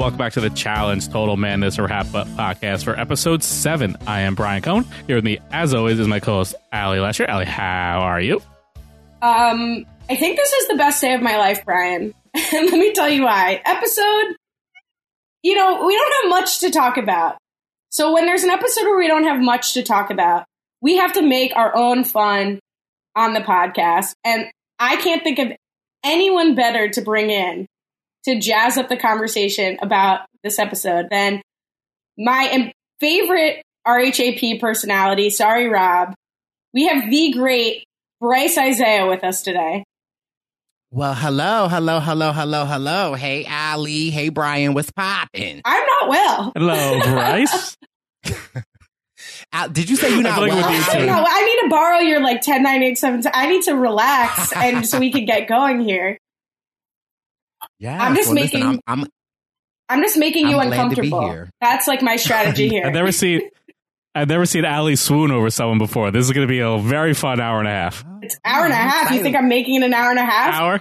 welcome back to the Challenge Total Madness Wrap Up podcast for episode 7. I am Brian Cohn. Here with me, as always, is my co-host, Allie Lesher. Allie, how are you? I think this is the best day of my life, Brian. And let me tell you why. Episode, we don't have much to talk about. So when there's an episode where we don't have much to talk about, we have to make our own fun on the podcast. And I can't think of anyone better to bring in to jazz up the conversation about this episode than my favorite RHAP personality, sorry, Rob. We have the great Bryce Isaiah with us today. Well, hello. Hey, Allie. Hey, Brian. What's poppin'? I'm not well. Hello, Bryce. Did you say you're not well? I need to borrow your 10, 9, 8, 7. I need to relax and so we can get going here. Yeah, I'm just making you uncomfortable. That's my strategy here. I've never seen Allie swoon over someone before. This is going to be a very fun hour and a half. It's an hour and a half. You think I'm making it an hour and a half? Hour?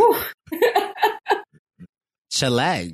Chile.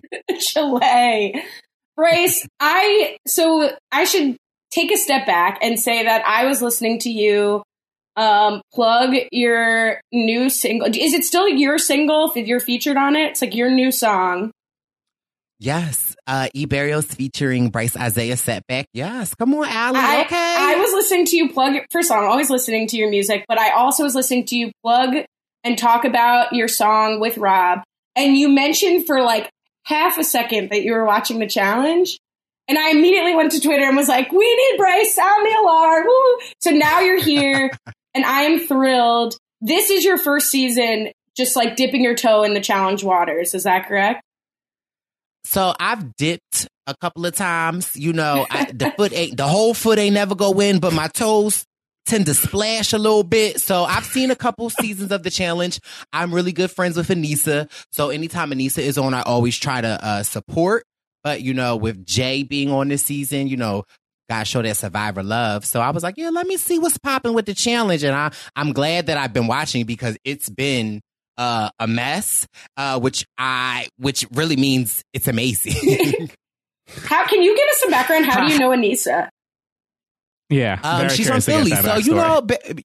Bryce, I should take a step back and say that I was listening to you plug your new single. Is it still your single if you're featured on it? It's your new song. Yes. E Barrios featuring Bryce Isaiah Setback. Yes. Come on, Allie. Okay. I was listening to you plug. First of all, I'm always listening to your music, but I also was listening to you plug and talk about your song with Rob. And you mentioned for half a second that you were watching the challenge. And I immediately went to Twitter and was like, we need Bryce, sound the alarm. Woo. So now you're here and I am thrilled. This is your first season just dipping your toe in the challenge waters. Is that correct? So I've dipped a couple of times. The whole foot ain't never go in, but my toes tend to splash a little bit. So I've seen a couple seasons of the challenge. I'm really good friends with Anissa. So anytime Anissa is on, I always try to support. But, with Jay being on this season, gotta show that Survivor love. So I was like, yeah, let me see what's popping with the challenge. And I'm glad that I've been watching because it's been a mess, which really means it's amazing. How can you give us some background? How do you know Anissa? Yeah, she's from Philly, so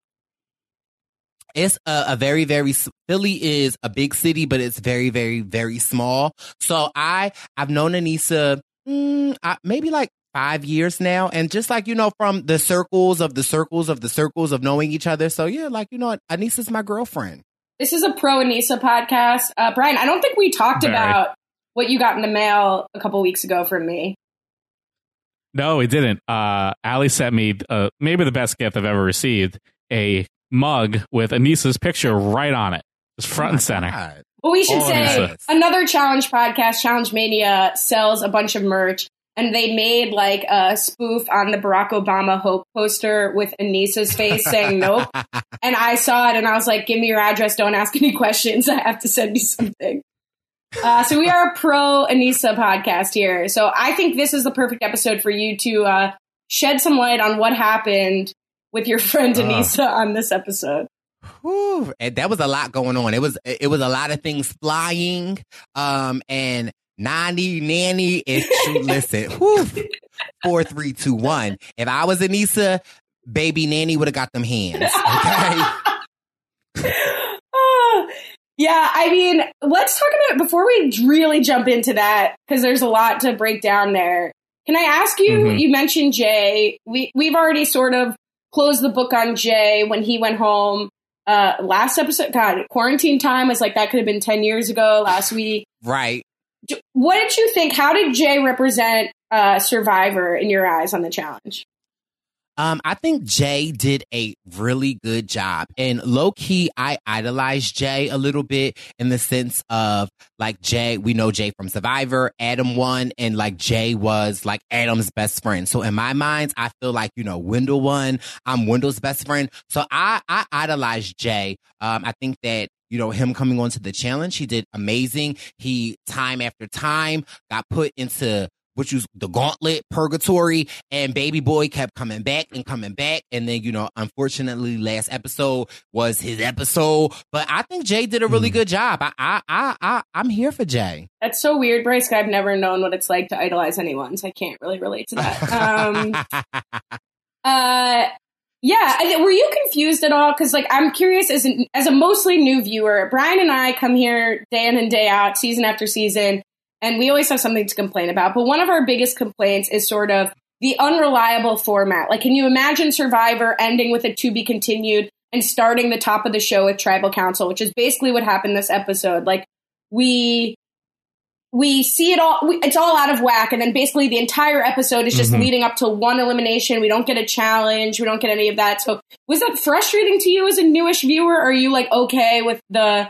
it's a very, very Philly is a big city, but it's very, very, very small. So I've known Anissa maybe 5 years now, and just from the circles of knowing each other. So yeah, Anissa's my girlfriend. This is a pro Anissa podcast. Brian, I don't think we talked about what you got in the mail a couple weeks ago from me. No, we didn't. Allie sent me maybe the best gift I've ever received, a mug with Anissa's picture right on it. It's front and center. God. Well, we should say another challenge podcast, Challenge Mania, sells a bunch of merch. And they made a spoof on the Barack Obama Hope poster with Anissa's face saying nope. And I saw it and I was like, give me your address. Don't ask any questions. I have to send you something. So we are a pro Anissa podcast here. So I think this is the perfect episode for you to shed some light on what happened with your friend Anissa on this episode. Whew, and that was a lot going on. It was a lot of things flying. And nanny, and listen, 4, 3, 2, 1. If I was Anissa, baby nanny would have got them hands. Okay. Yeah, I mean, let's talk about before we really jump into that because there's a lot to break down there. Can I ask you? Mm-hmm. You mentioned Jay. We've already sort of closed the book on Jay when he went home. Last episode, God, quarantine time was that could have been 10 years ago. Last week, right? What did you think? How did Jay represent Survivor in your eyes on the challenge? I think Jay did a really good job. And low key, I idolized Jay a little bit in the sense of Jay, we know Jay from Survivor, Adam won, and Jay was Adam's best friend. So in my mind, I feel Wendell won. I'm Wendell's best friend. So I idolized Jay. I think that him coming onto the challenge, he did amazing. He, time after time, got put into which was the Gauntlet, Purgatory, and Baby Boy kept coming back. And then, you know, unfortunately, last episode was his episode. But I think Jay did a really good job. I'm here for Jay. That's so weird, Bryce. I've never known what it's like to idolize anyone, so I can't really relate to that. Were you confused at all? Because, like, I'm curious, as a mostly new viewer, Brian and I come here day in and day out, season after season, and we always have something to complain about. But one of our biggest complaints is sort of the unreliable format. Like, can you imagine Survivor ending with a to be continued and starting the top of the show with Tribal Council, which is basically what happened this episode? Like, we see it all, it's all out of whack. And then basically the entire episode is just leading up to one elimination. We don't get a challenge. We don't get any of that. So was that frustrating to you as a newish viewer? Or are you like, okay with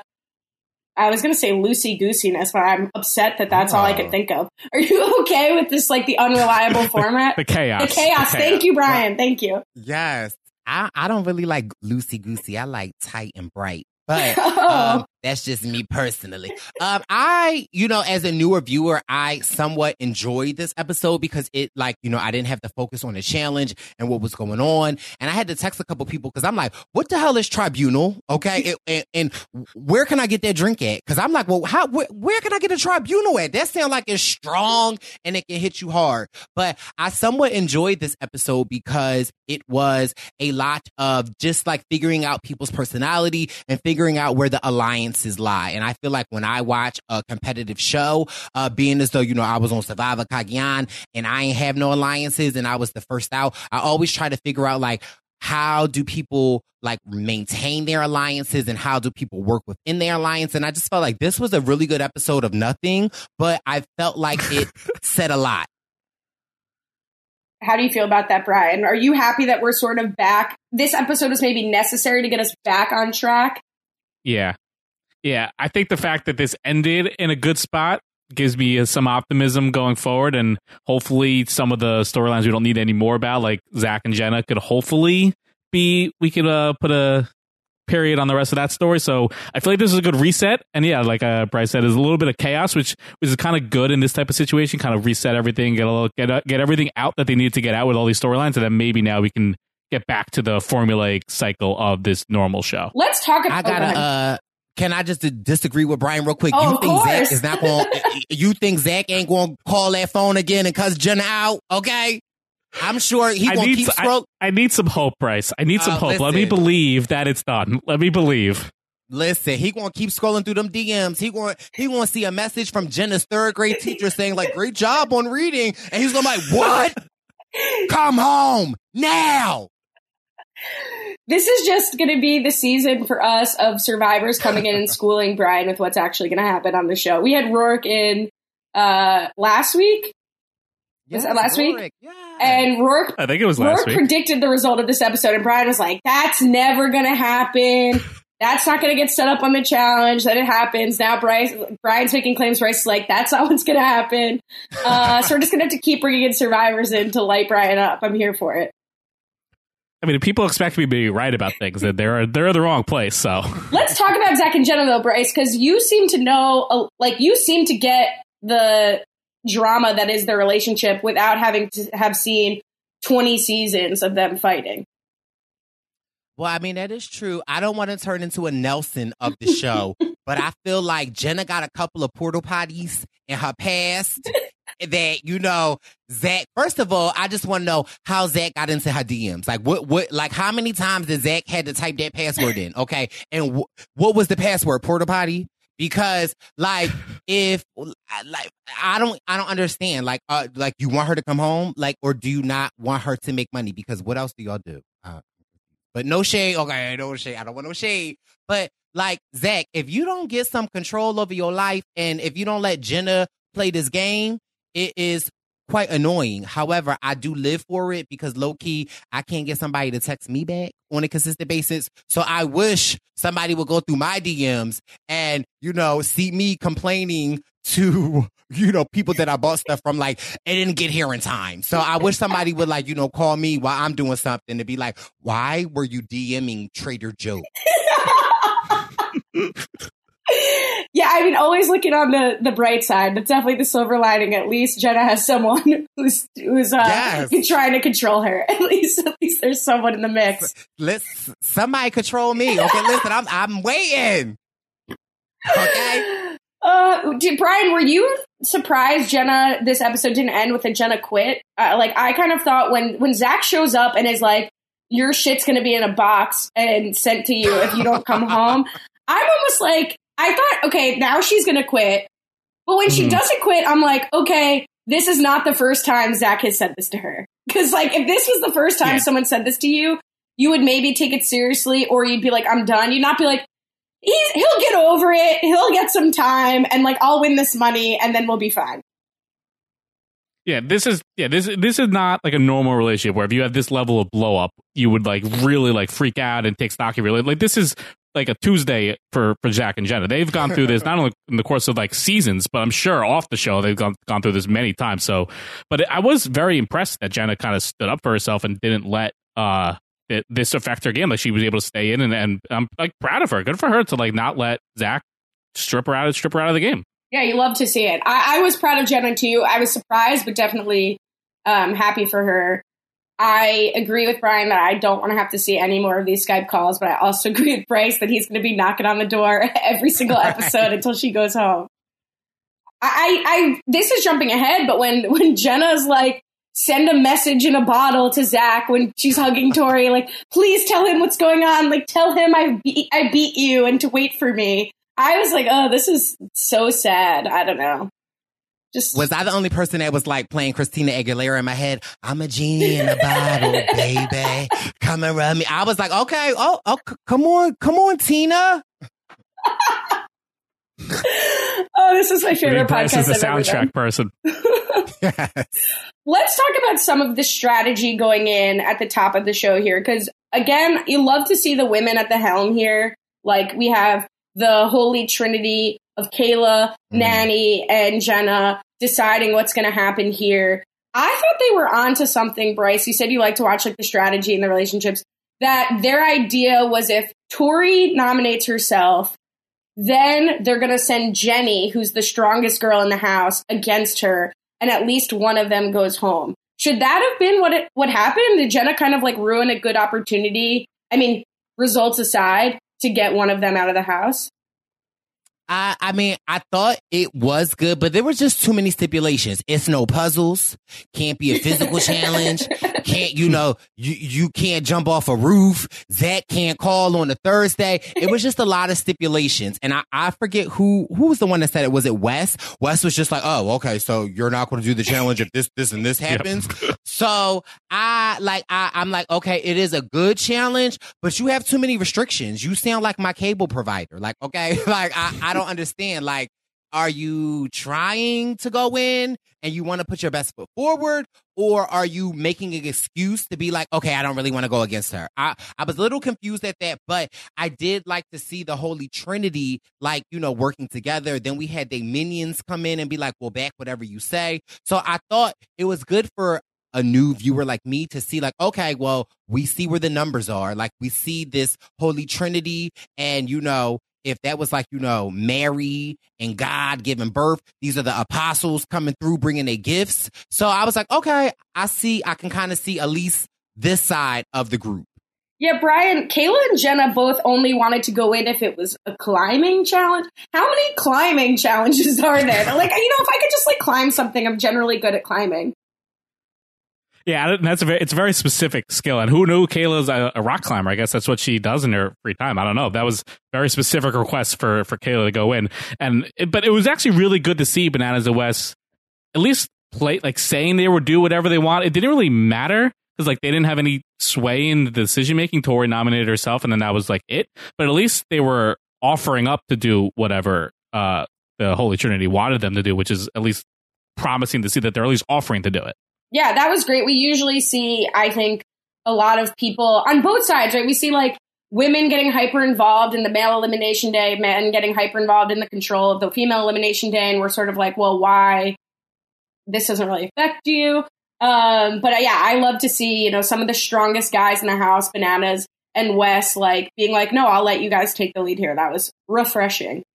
I was going to say loosey-goosiness, but I'm upset that that's all I could think of. Are you okay with this, like, the unreliable format? The chaos. Thank you, Brian. Thank you. Yes. I don't really like loosey-goosey. I like tight and bright. But that's just me personally. As a newer viewer, I somewhat enjoyed this episode because it, like, you know, I didn't have to focus on the challenge and what was going on. And I had to text a couple people because I'm like, what the hell is Tribunal? Okay. and where can I get that drink at? Because I'm like, well, where can I get a Tribunal at? That sounds like it's strong and it can hit you hard. But I somewhat enjoyed this episode because it was a lot of just like figuring out people's personality and figuring out where the alliances lie. And I feel like when I watch a competitive show, being as though, you know, I was on Survivor Cagayan and I ain't have no alliances and I was the first out, I always try to figure out, like, how do people, like, maintain their alliances and how do people work within their alliance? And I just felt like this was a really good episode of nothing, but I felt like it said a lot. How do you feel about that, Brian? Are you happy that we're sort of back? This episode is maybe necessary to get us back on track. Yeah. I think the fact that this ended in a good spot gives me some optimism going forward, and hopefully some of the storylines we don't need any more about, like Zach and Jenna, could hopefully we could put a period on the rest of that story. So I feel like this is a good reset, and yeah, like Bryce said, there's a little bit of chaos, which is kind of good in this type of situation. Kind of reset everything, get everything out that they needed to get out with all these storylines, and then maybe now we can get back to the formulaic cycle of this normal show. Let's talk about. Can I just disagree with Brian real quick? Oh, Zach is not going? You think Zach ain't going to call that phone again and cuss Jenna out? Okay. I'm sure he won't keep scrolling. I need some hope, Bryce. I need some hope. Listen. Let me believe that it's done. Let me believe. Listen, he gonna keep scrolling through them DMs. He gonna see a message from Jenna's third grade teacher saying, like, great job on reading. And he's gonna be like, what? Come home now. This is just going to be the season for us of survivors coming in and schooling Brian with what's actually going to happen on the show. We had Rourke in last week. Was that last week? Yeah. And Rourke, I think it was last week, predicted the result of this episode, and Brian was like, that's never going to happen. That's not going to get set up on the challenge. Then it happens. Now Brian's making claims. Bryce is like, that's not what's going to happen. So we're just going to have to keep bringing in survivors in to light Brian up. I'm here for it. I mean, if people expect me to be right about things, then they're in the wrong place. So let's talk about Zach and Jenna, though, Bryce, because you seem to know, you seem to get the drama that is their relationship without having to have seen 20 seasons of them fighting. Well, I mean, that is true. I don't want to turn into a Nelson of the show, but I feel like Jenna got a couple of portal potties in her past. That, you know, Zach, first of all, I just want to know how Zach got into her DMs. Like, like, how many times did Zach had to type that password in? Okay. And what was the password? Porta potty? Because, like, if, like, I don't understand. Like, you want her to come home? Like, or do you not want her to make money? Because what else do y'all do? But no shade. Okay. No shade. I don't want no shade. But, like, Zach, if you don't get some control over your life and if you don't let Jenna play this game, it is quite annoying. However, I do live for it because low-key, I can't get somebody to text me back on a consistent basis. So I wish somebody would go through my DMs and, you know, see me complaining to, you know, people that I bought stuff from, like, it didn't get here in time. So I wish somebody would, like, you know, call me while I'm doing something to be like, why were you DMing Trader Joe? Yeah, I mean, always looking on the bright side. That's definitely the silver lining. At least Jenna has someone who's trying to control her. At least there's someone in the mix. Somebody control me. Okay, listen, I'm waiting. Okay. Brian, were you surprised this episode didn't end with a Jenna quit? I kind of thought when Zach shows up and is like, your shit's going to be in a box and sent to you if you don't come home. I'm almost like, I thought, okay, now she's going to quit. But when she doesn't quit, I'm like, okay, this is not the first time Zach has said this to her. Because, if this was the first time someone said this to you, you would maybe take it seriously, or you'd be like, I'm done. You'd not be like, he'll get over it. He'll get some time, and, I'll win this money, and then we'll be fine. Yeah, this is not like a normal relationship where if you have this level of blow up, you would really freak out and take stock of your relationship. This is like a Tuesday for Zach and Jenna. They've gone through this not only in the course of seasons, but I'm sure off the show they've gone through this many times. So, but I was very impressed that Jenna kind of stood up for herself and didn't let this affect her game. She was able to stay in, and I'm proud of her. Good for her to not let Zach strip her out of the game. Yeah, you love to see it. I was proud of Jenna too. I was surprised, but definitely happy for her. I agree with Brian that I don't want to have to see any more of these Skype calls, but I also agree with Bryce that he's going to be knocking on the door every single episode until she goes home. This is jumping ahead, but when Jenna's send a message in a bottle to Zach when she's hugging Tori, please tell him what's going on. Tell him I beat you and to wait for me. I was like, oh, this is so sad. I don't know. Was I the only person that was playing Christina Aguilera in my head? I'm a genie in a bottle, baby. Come and rub me. I was like, okay, come on, Tina. Oh, this is my favorite podcast. This is the soundtrack person. Let's talk about some of the strategy going in at the top of the show here, because again, you love to see the women at the helm here. We have the holy trinity of Kayla, Nanny, and Jenna deciding what's going to happen here. I thought they were onto something, Bryce. You said you like to watch the strategy in the relationships. That their idea was if Tori nominates herself, then they're going to send Jenny, who's the strongest girl in the house, against her, and at least one of them goes home. Should that have been what happened? Did Jenna kind of ruin a good opportunity? I mean, results aside, to get one of them out of the house? I thought it was good, but there were just too many stipulations. It's no puzzles. Can't be a physical challenge. Can't, you can't jump off a roof. Zach can't call on a Thursday. It was just a lot of stipulations. And I forget who was the one that said it. Was it Wes? Wes was just like, oh, okay, so you're not going to do the challenge if this and this happens. Yep. So I'm like, okay, it is a good challenge, but you have too many restrictions. You sound like my cable provider. Okay, I don't understand. Are you trying to go in and you want to put your best foot forward, or are you making an excuse to be like, okay, I don't really want to go against her? I was a little confused at that, but I did like to see the Holy Trinity, working together. Then we had the minions come in and be like, well, back whatever you say. So I thought it was good for a new viewer like me to see okay, well, we see where the numbers are. We see this Holy Trinity, and if that was Mary and God giving birth, these are the apostles coming through bringing their gifts. So I was like, okay, I can kind of see at least this side of the group. Yeah, Brian, Kayla and Jenna both only wanted to go in if it was a climbing challenge. How many climbing challenges are there? If I could just climb something, I'm generally good at climbing. Yeah, it's a very specific skill. And who knew Kayla's a rock climber? I guess that's what she does in her free time. I don't know. That was a very specific request for Kayla to go in. But it was actually really good to see Bananas and Wes at least play, saying they would do whatever they want. It didn't really matter because they didn't have any sway in the decision making. Tori nominated herself, and then that was it. But at least they were offering up to do whatever the Holy Trinity wanted them to do, which is at least promising to see that they're at least offering to do it. Yeah, that was great. We usually see, I think, a lot of people on both sides, right? We see women getting hyper involved in the male elimination day, men getting hyper involved in the control of the female elimination day. And we're sort of well, why? This doesn't really affect you. But yeah, I love to see, some of the strongest guys in the house, Bananas and Wes, being no, I'll let you guys take the lead here. That was refreshing.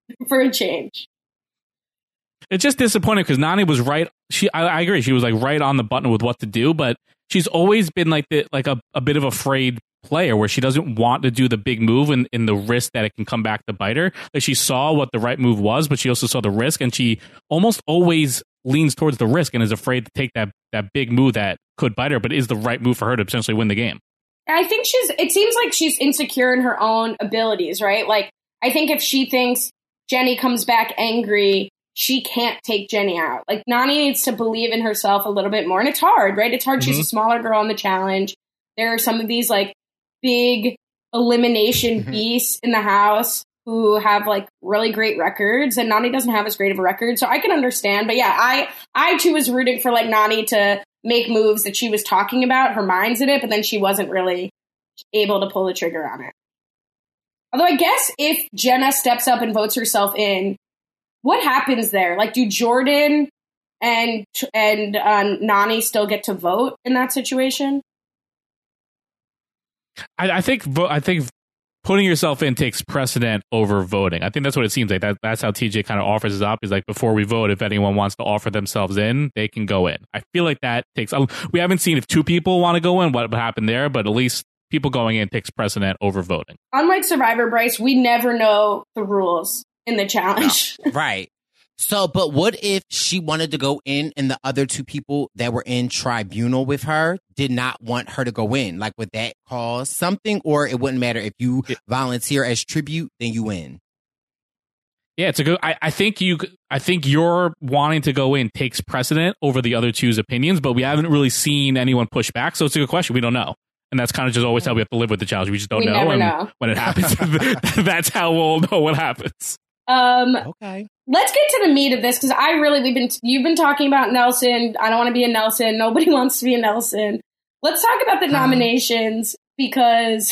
for a change. It's just disappointing because Nany was right. I agree. She was like right on the button with what to do, but she's always been like a bit of a afraid player where she doesn't want to do the big move and in the risk that it can come back to bite her. Like she saw what the right move was, but she also saw the risk, and she almost always leans towards the risk and is afraid to take that big move that could bite her, but is the right move for her to potentially win the game. I think it seems like she's insecure in her own abilities, right? Like, I think if she thinks Jenny comes back angry, she can't take Jenny out. Like, Nany needs to believe in herself a little bit more. And it's hard, right? It's hard. Mm-hmm. She's a smaller girl in the challenge. There are some of these, like, big elimination beasts in the house who have, like, really great records. And Nany doesn't have as great of a record. So I can understand. But, yeah, I too, was rooting for, like, Nany to make moves that she was talking about. Her mind's in it. But then she wasn't really able to pull the trigger on it. Although I guess if Jenna steps up and votes herself in, what happens there? Like, do Jordan and Nany still get to vote in that situation? I think putting yourself in takes precedent over voting. I think that's what it seems like. That's how TJ kind of offers it up. Is like, before we vote, if anyone wants to offer themselves in, they can go in. I feel like that takes. We haven't seen if two people want to go in, what happened there, but at least people going in takes precedent over voting. Unlike Survivor, Bryce, we never know the rules in the challenge. No. Right. So, but what if she wanted to go in and the other two people that were in tribunal with her did not want her to go in? Like, would that cause something, or it wouldn't matter if you volunteer as tribute, then you win? Yeah, it's a good. I think your wanting to go in takes precedent over the other two's opinions, but we haven't really seen anyone push back. So it's a good question. We don't know. And that's kind of just always how we have to live with the challenge. We just don't know. Never know. When it happens, that's how we'll know what happens. Okay. Let's get to the meat of this, because you've been talking about Nelson. I don't want to be a Nelson. Nobody wants to be a Nelson. Let's talk about the nominations, because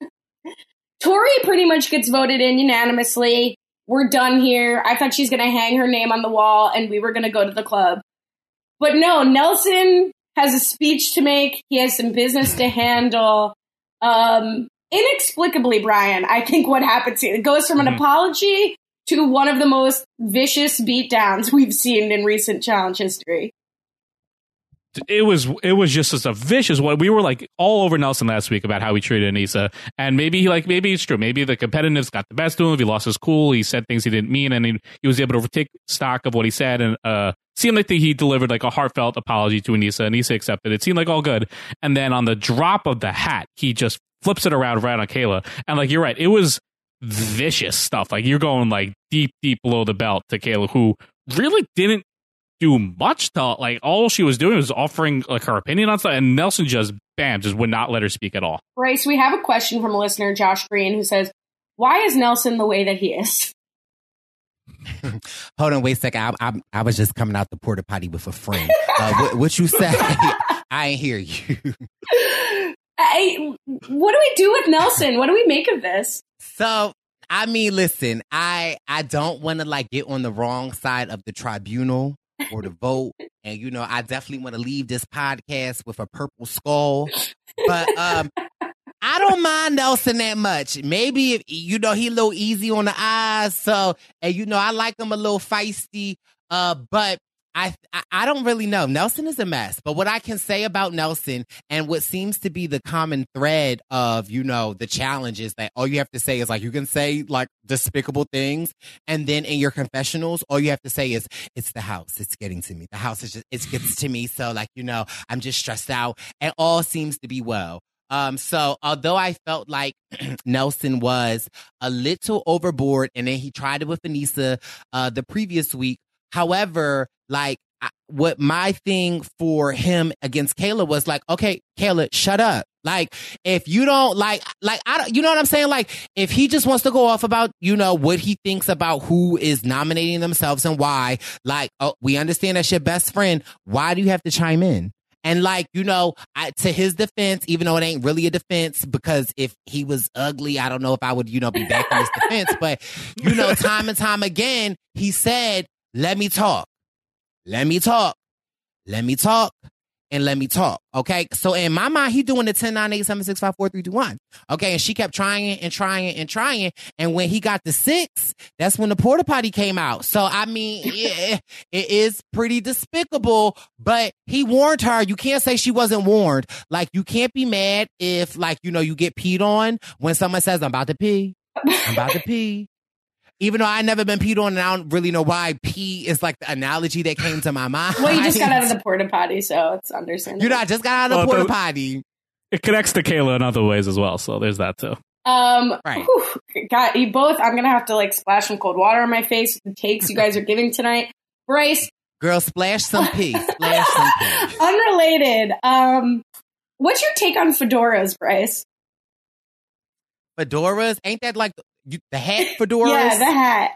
Tori pretty much gets voted in unanimously. We're done here. I thought she's going to hang her name on the wall and we were going to go to the club. But no, Nelson has a speech to make. He has some business to handle. Inexplicably, Brian, I think what happens here, it goes from an apology to one of the most vicious beatdowns we've seen in recent challenge history. It was just as a vicious one. We were like all over Nelson last week about how he treated Aneesa, and maybe it's true. Maybe the competitiveness got the best of him. He lost his cool. He said things he didn't mean, and he was able to take stock of what he said, and seemed like he delivered like a heartfelt apology to Aneesa. Aneesa accepted. It seemed like all good, and then on the drop of the hat, he just flips it around right on Kayla, and like, you're right, it was vicious stuff. Like, you're going like deep below the belt to Kayla, who really didn't do much to, like, all she was doing was offering like her opinion on stuff, and Nelson just would not let her speak at all. Right. So we have a question from a listener, Josh Green, who says, why is Nelson the way that he is? Hold on, wait a second. I was just coming out the porta potty with a friend. What you say? I ain't hear you. What do we do with Nelson? What do we make of this? So, I mean, listen, I don't want to like get on the wrong side of the tribunal or the vote. And, you know, I definitely want to leave this podcast with a purple skull. But I don't mind Nelson that much. Maybe, if, you know, he a little easy on the eyes. So, and, you know, I like him a little feisty. But I don't really know. Nelson is a mess. But what I can say about Nelson, and what seems to be the common thread of, you know, the challenge, is that all you have to say is like, you can say like despicable things, and then in your confessionals, all you have to say is, it's the house. It's getting to me. The house is just, it gets to me. So like, you know, I'm just stressed out, and all seems to be well. So although I felt like Nelson was a little overboard, and then he tried it with Aneesa the previous week. However, like, what my thing for him against Kayla was like, okay, Kayla, shut up. Like, if you don't you know what I'm saying? Like, if he just wants to go off about, you know, what he thinks about who is nominating themselves and why, like, oh, we understand that's your best friend. Why do you have to chime in? And like, you know, to his defense, even though it ain't really a defense, because if he was ugly, I don't know if I would, you know, be back in his defense. But, you know, time and time again, he said, let me talk. Let me talk. Let me talk. and let me talk. Okay. So in my mind, he doing the 10, 9, 8, 7, 6, 5, 4, 3, 2, 1. Okay. And she kept trying and trying and trying. And when he got the 6, that's when the porta potty came out. So, I mean, it is pretty despicable, but he warned her. You can't say she wasn't warned. Like, you can't be mad if, like, you know, you get peed on when someone says, I'm about to pee. I'm about to pee. Even though I never been peed on, and I don't really know why pee is like the analogy that came to my mind. Well, you just got out of the porta potty, so it's understandable. You know, I just got out of the porta potty. It connects to Kayla in other ways as well, so there's that too. Right. Whew, God, you both, I'm going to have to like splash some cold water on my face with the takes you guys are giving tonight. Bryce. Girl, splash some pee. Splash some pee. Unrelated. What's your take on fedoras, Bryce? Fedoras? Ain't that like the hat fedoras? Yeah, the hat.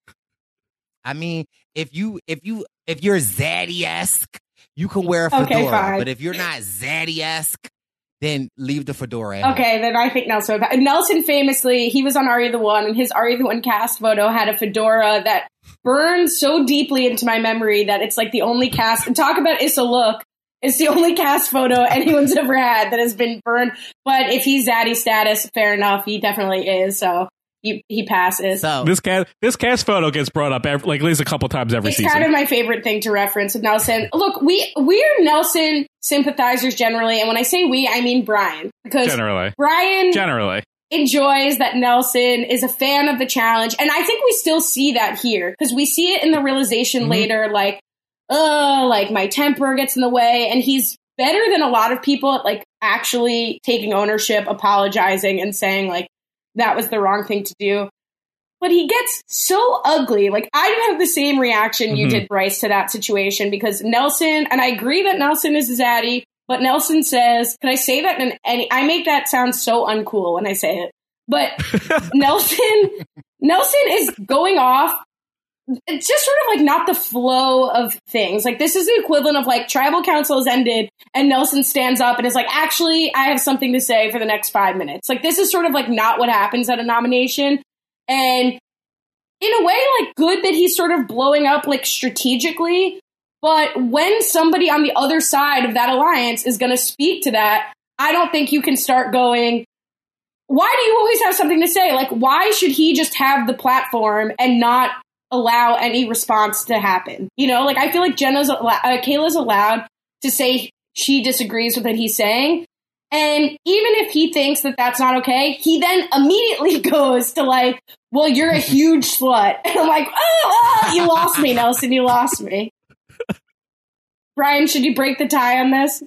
I mean, if you're Zaddy-esque, you can wear a fedora. Okay, fine. But if you're not Zaddy-esque, then leave the fedora. Okay, then I think Nelson. Nelson famously, he was on Are You the One, and his Are You the One cast photo had a fedora that burned so deeply into my memory that it's like the only cast. And talk about Issa look. It's the only cast photo anyone's ever had that has been burned. But if he's Zaddy status, fair enough. He definitely is. So he passes. So this cast photo gets brought up at least a couple times every season. It's kind of my favorite thing to reference with Nelson. Look, we're Nelson sympathizers generally, and when I say we, I mean Brian, because Brian enjoys that Nelson is a fan of the challenge, and I think we still see that here because we see it in the realization later, like my temper gets in the way, and he's better than a lot of people at like actually taking ownership, apologizing, and saying like that was the wrong thing to do. But he gets so ugly. Like, I didn't have the same reaction you did, Bryce, to that situation because Nelson, and I agree that Nelson is a zaddy, but Nelson says, can I say that in any, I make that sound so uncool when I say it, but Nelson is going off. It's just sort of like not the flow of things. Like, this is the equivalent of like tribal council has ended and Nelson stands up and is like, actually, I have something to say for the next 5 minutes. Like, this is sort of like not what happens at a nomination. And in a way, like, good that he's sort of blowing up, like, strategically. But when somebody on the other side of that alliance is going to speak to that, I don't think you can start going, why do you always have something to say? Like, why should he just have the platform and not allow any response to happen? You know, like, I feel like Kayla's allowed to say she disagrees with what he's saying. And even if he thinks that that's not okay, he then immediately goes to like, well, you're a huge slut. And I'm like, oh, you lost me, Nelson. You lost me. Brian, should you break the tie on this?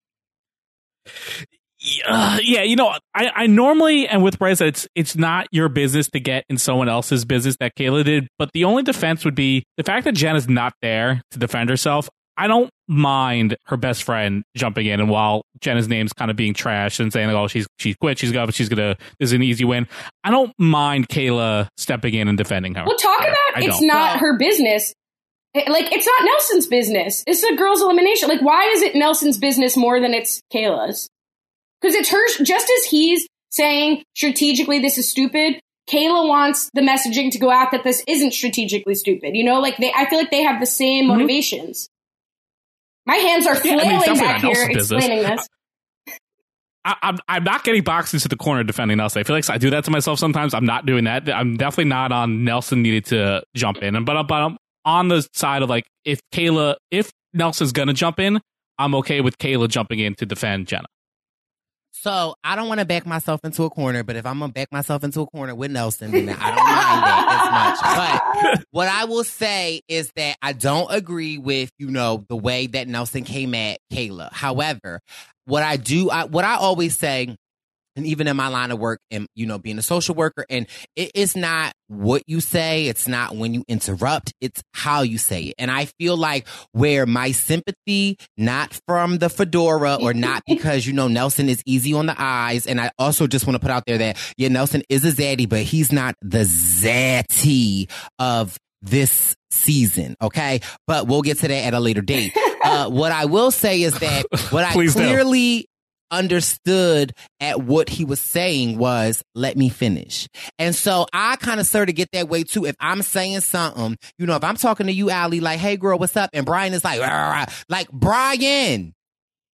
Yeah, you know, I normally, and with Bryce, it's not your business to get in someone else's business that Kayla did. But the only defense would be the fact that Jenna's not there to defend herself. I don't mind her best friend jumping in, and while Jenna's name's kind of being trashed and saying, oh, she's quit, this is an easy win. I don't mind Kayla stepping in and defending her. Well, talk about it's not her business. Like, it's not Nelson's business. It's the girls' elimination. Like, why is it Nelson's business more than it's Kayla's? Because it's hers. Just as he's saying strategically this is stupid, Kayla wants the messaging to go out that this isn't strategically stupid. You know, like I feel like they have the same motivations. My hands are flailing back here explaining this. I'm not getting boxed into the corner defending Nelson. I feel like I do that to myself sometimes. I'm not doing that. I'm definitely not on Nelson needed to jump in. But I'm on the side of like, if Nelson's going to jump in, I'm okay with Kayla jumping in to defend Jenna. So I don't want to back myself into a corner, but if I'm going to back myself into a corner with Nelson, then I don't mind that as much. But what I will say is that I don't agree with, you know, the way that Nelson came at Kayla. However, what I always say, and even in my line of work and, you know, being a social worker, and it's not what you say, it's not when you interrupt, it's how you say it. And I feel like where my sympathy, not from the fedora or not because, you know, Nelson is easy on the eyes. And I also just want to put out there that, yeah, Nelson is a zaddy, but he's not the zaddy of this season. Okay. But we'll get to that at a later date. What I will say is that what I clearly understood at what he was saying was, let me finish. And so I kind of sort of get that way too. If I'm saying something, you know, if I'm talking to you, Allie, like, hey girl, what's up? And Brian is like, Brian,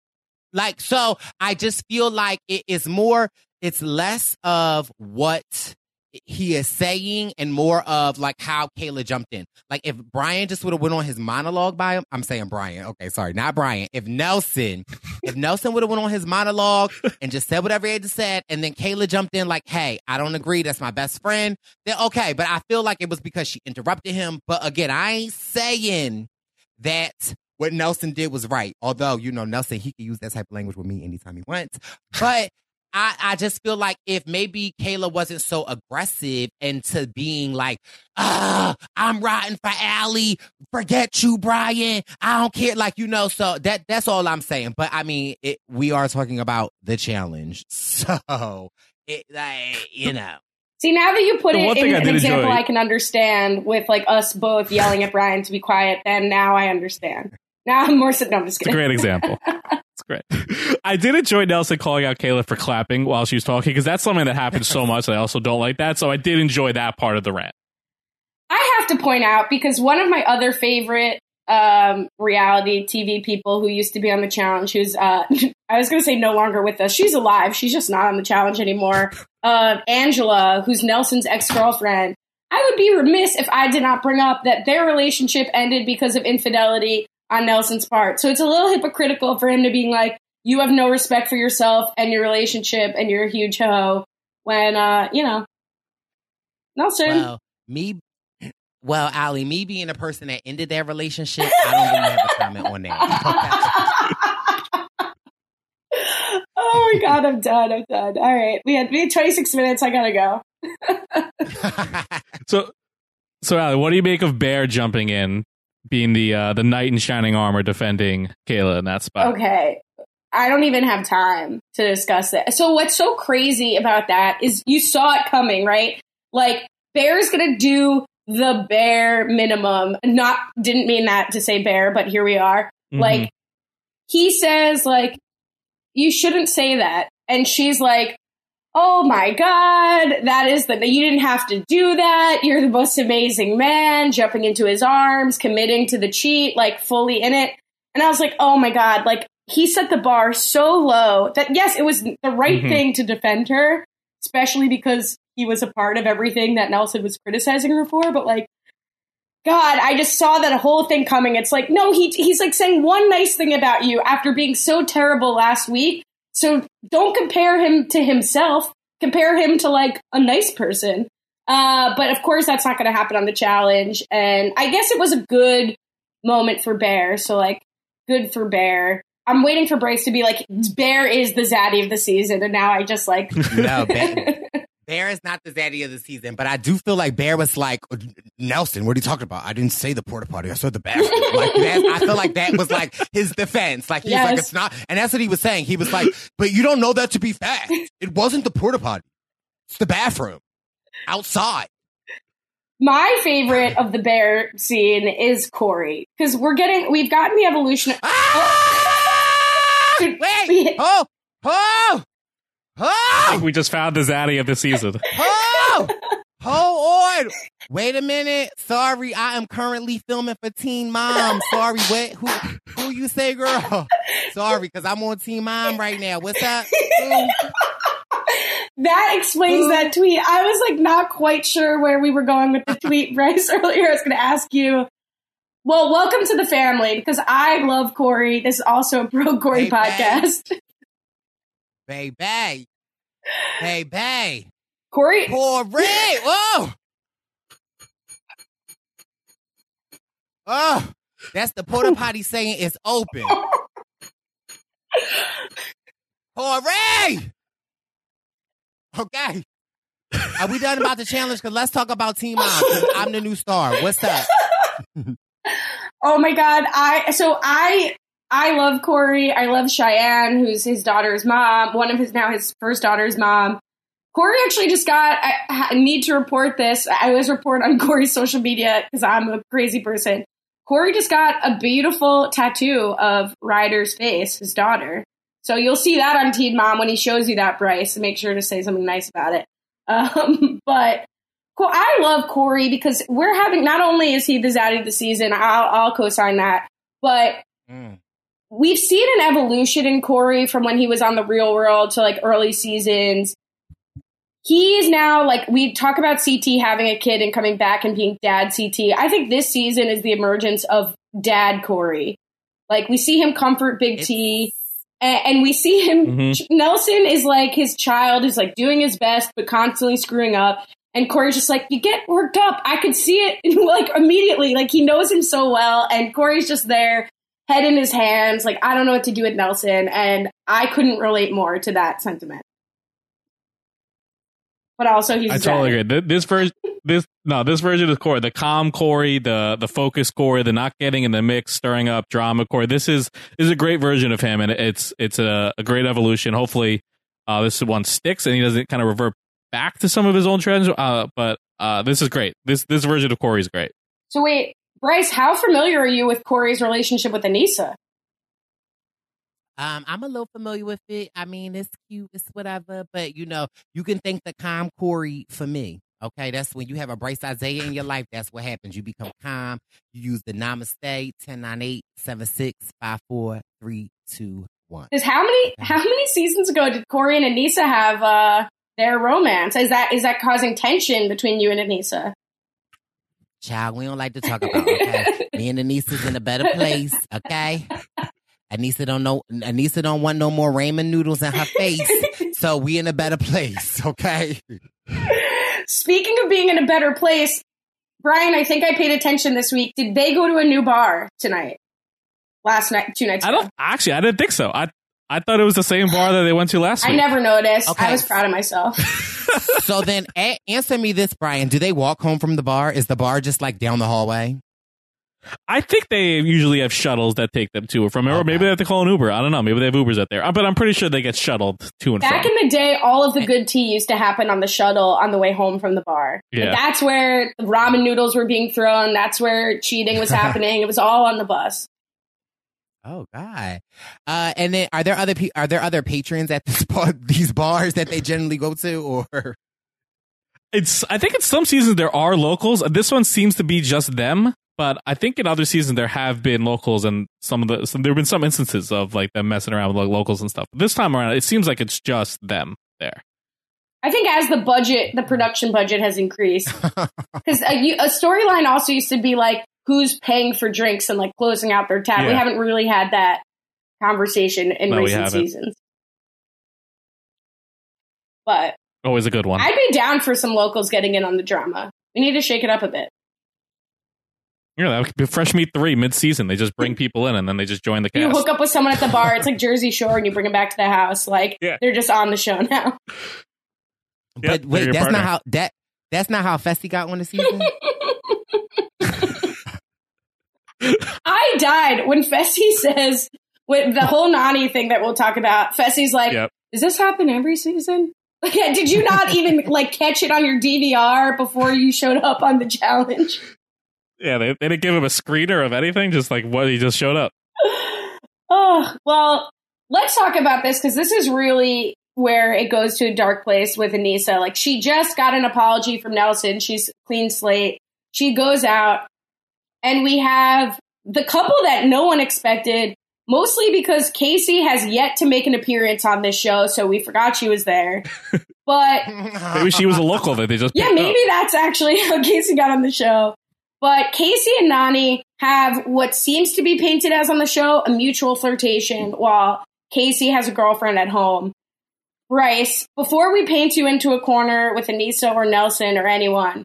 Like, so I just feel like it's less of what he is saying and more of like how Kayla jumped in. Like if Brian just would have went on his monologue by him, I'm saying Brian. Okay, sorry, not Brian. If Nelson would have went on his monologue and just said whatever he had to say, and then Kayla jumped in like, hey, I don't agree. That's my best friend. Then okay, but I feel like it was because she interrupted him. But again, I ain't saying that what Nelson did was right. Although, Nelson, he can use that type of language with me anytime he wants. But I just feel like if maybe Kayla wasn't so aggressive into being like, I'm riding for Allie. Forget you, Brian. I don't care. Like, so that's all I'm saying. But I mean, we are talking about the challenge. So, See, now that you put it in an example I can understand with like us both yelling at Brian to be quiet, then now I understand. Now I'm more sitting. No, I'm just kidding. It's a great example. It's great. I did enjoy Nelson calling out Kayla for clapping while she was talking because that's something that happens so much. I also don't like that. So I did enjoy that part of the rant. I have to point out, because one of my other favorite reality TV people who used to be on the challenge, who's, I was going to say no longer with us. She's alive. She's just not on the challenge anymore. Angela, who's Nelson's ex-girlfriend. I would be remiss if I did not bring up that their relationship ended because of infidelity on Nelson's part. So it's a little hypocritical for him to be like, you have no respect for yourself and your relationship and you're a huge hoe when, Nelson. Allie, me being a person that ended that relationship, I don't really have a comment on that. Oh my God, I'm done. All right. We had 26 minutes. I gotta go. So Allie, what do you make of Bear jumping in, being the knight in shining armor defending Kayla in that spot? Okay. I don't even have time to discuss that. So what's so crazy about that is you saw it coming, right? Like, Bear's gonna do the bare minimum. Didn't mean that to say bear, but here we are. Mm-hmm. Like, he says, like, you shouldn't say that. And she's like, oh my God, you didn't have to do that. You're the most amazing man, jumping into his arms, committing to the cheat, like fully in it. And I was like, oh my God, like he set the bar so low that yes, it was the right thing to defend her, especially because he was a part of everything that Nelson was criticizing her for. But like, God, I just saw that whole thing coming. It's like, no, he's like saying one nice thing about you after being so terrible last week. So don't compare him to himself. Compare him to like a nice person. But of course, that's not going to happen on the challenge. And I guess it was a good moment for Bear. So like, good for Bear. I'm waiting for Bryce to be like, Bear is the zaddy of the season. And now I just like... No, Bear is not the zaddy of the season. But I do feel like Bear was like, Nelson, what are you talking about? I didn't say the porta potty. I said the bathroom. Like I feel like that was like his defense. Like he's like, it's not. And that's what he was saying. He was like, but you don't know that to be fact. It wasn't the porta potty. It's the bathroom outside. My favorite of the Bear scene is Corey, because we've gotten the evolution. Wait! We just found the zaddy of the season. Hold on! Wait a minute. Sorry, I am currently filming for Teen Mom. Sorry, wait, who you say, girl? Sorry, because I'm on Teen Mom right now. What's up? That explains that tweet. I was like not quite sure where we were going with the tweet, Bryce. Earlier, I was going to ask you. Well, welcome to the family, because I love Corey. This is also a pro Corey podcast. Baby. Corey. Whoa. Oh, that's the porta potty saying it's open. Corey. Okay. Are we done about the challenge? Because let's talk about Team Mom. I'm the new star. What's up? Oh my God. I love Corey. I love Cheyenne, who's his daughter's mom. His first daughter's mom. Corey actually just I need to report this. I always report on Corey's social media because I'm a crazy person. Corey just got a beautiful tattoo of Ryder's face, his daughter. So you'll see that on Teen Mom when he shows you that, Bryce. Make sure to say something nice about it. But cool. I love Corey because not only is he the zaddy of the season, I'll co-sign that, but we've seen an evolution in Corey from when he was on The Real World to like early seasons. He is now like, we talk about CT having a kid and coming back and being dad CT. I think this season is the emergence of dad Corey. Like we see him comfort Big T and we see him, Nelson is like his child who's like doing his best, but constantly screwing up. And Corey's just like, you get worked up. I could see it like immediately. Like he knows him so well. And Corey's just there, head in his hands. Like, I don't know what to do with Nelson. And I couldn't relate more to that sentiment. But also he's I totally agree. This version of Corey, the calm Corey, the focused Corey, the not getting in the mix, stirring up drama Corey. This is a great version of him. And it's a great evolution. Hopefully this one sticks and he doesn't kind of revert back to some of his own trends, but this is great. This version of Corey is great. So wait, Bryce, how familiar are you with Corey's relationship with Aneesa? I'm a little familiar with it. I mean, it's cute, it's whatever, but you know, you can thank the calm Corey for me. Okay, that's when you have a Bryce Isaiah in your life. That's what happens. You become calm. You use the Namaste 1098-7654-321. Because how many seasons ago did Corey and Aneesa have their romance? Is that causing tension between you and Aneesa? Child, we don't like to talk about, okay? Me and Aneesa's in a better place, okay? Aneesa don't want no more ramen noodles in her face, so we in a better place, okay? Speaking of being in a better place, Brian, I think I paid attention this week. Did they go to a new bar tonight? Last night, 2 nights ago? I didn't think so. I thought it was the same bar that they went to last week. I never noticed. Okay. I was proud of myself. So then answer me this, Brian. Do they walk home from the bar? Is the bar just like down the hallway? I think they usually have shuttles that take them to or from, or maybe they have to call an Uber. I don't know. Maybe they have Ubers out there. But I'm pretty sure they get shuttled to and from. Back in the day, all of the good tea used to happen on the shuttle on the way home from the bar. Yeah. Like, that's where ramen noodles were being thrown. That's where cheating was happening. It was all on the bus. Oh God! And then are there other patrons at these bars that they generally go to, or? I think in some seasons there are locals. This one seems to be just them, but I think in other seasons there have been locals, and there have been some instances of like them messing around with like locals and stuff. This time around, it seems like it's just them there. I think as the production budget has increased, because a storyline also used to be like, who's paying for drinks and like closing out their tab. Yeah. We haven't really had that conversation in recent seasons. But always a good one. I'd be down for some locals getting in on the drama. We need to shake it up a bit. Yeah, that would be Fresh Meat 3 mid-season. They just bring people in and then they just join the cast. You hook up with someone at the bar. It's like Jersey Shore and you bring them back to the house. Like they're just on the show now. But wait, that's not how Fessy got on the season? I died when Fessy says, with the whole Nany thing that we'll talk about, Fessy's like, does this happen every season? Like, did you not even like catch it on your DVR before you showed up on the challenge? Yeah, they didn't give him a screener of anything, just like what he just showed up. Oh, well, let's talk about this because this is really where it goes to a dark place with Aneesa. Like, she just got an apology from Nelson. She's clean slate. She goes out. And we have the couple that no one expected, mostly because Casey has yet to make an appearance on this show, so we forgot she was there. But maybe she was a local that they just maybe that's actually how Casey got on the show. But Casey and Nany have what seems to be painted as on the show a mutual flirtation, while Casey has a girlfriend at home. Bryce, before we paint you into a corner with Aneesa or Nelson or anyone,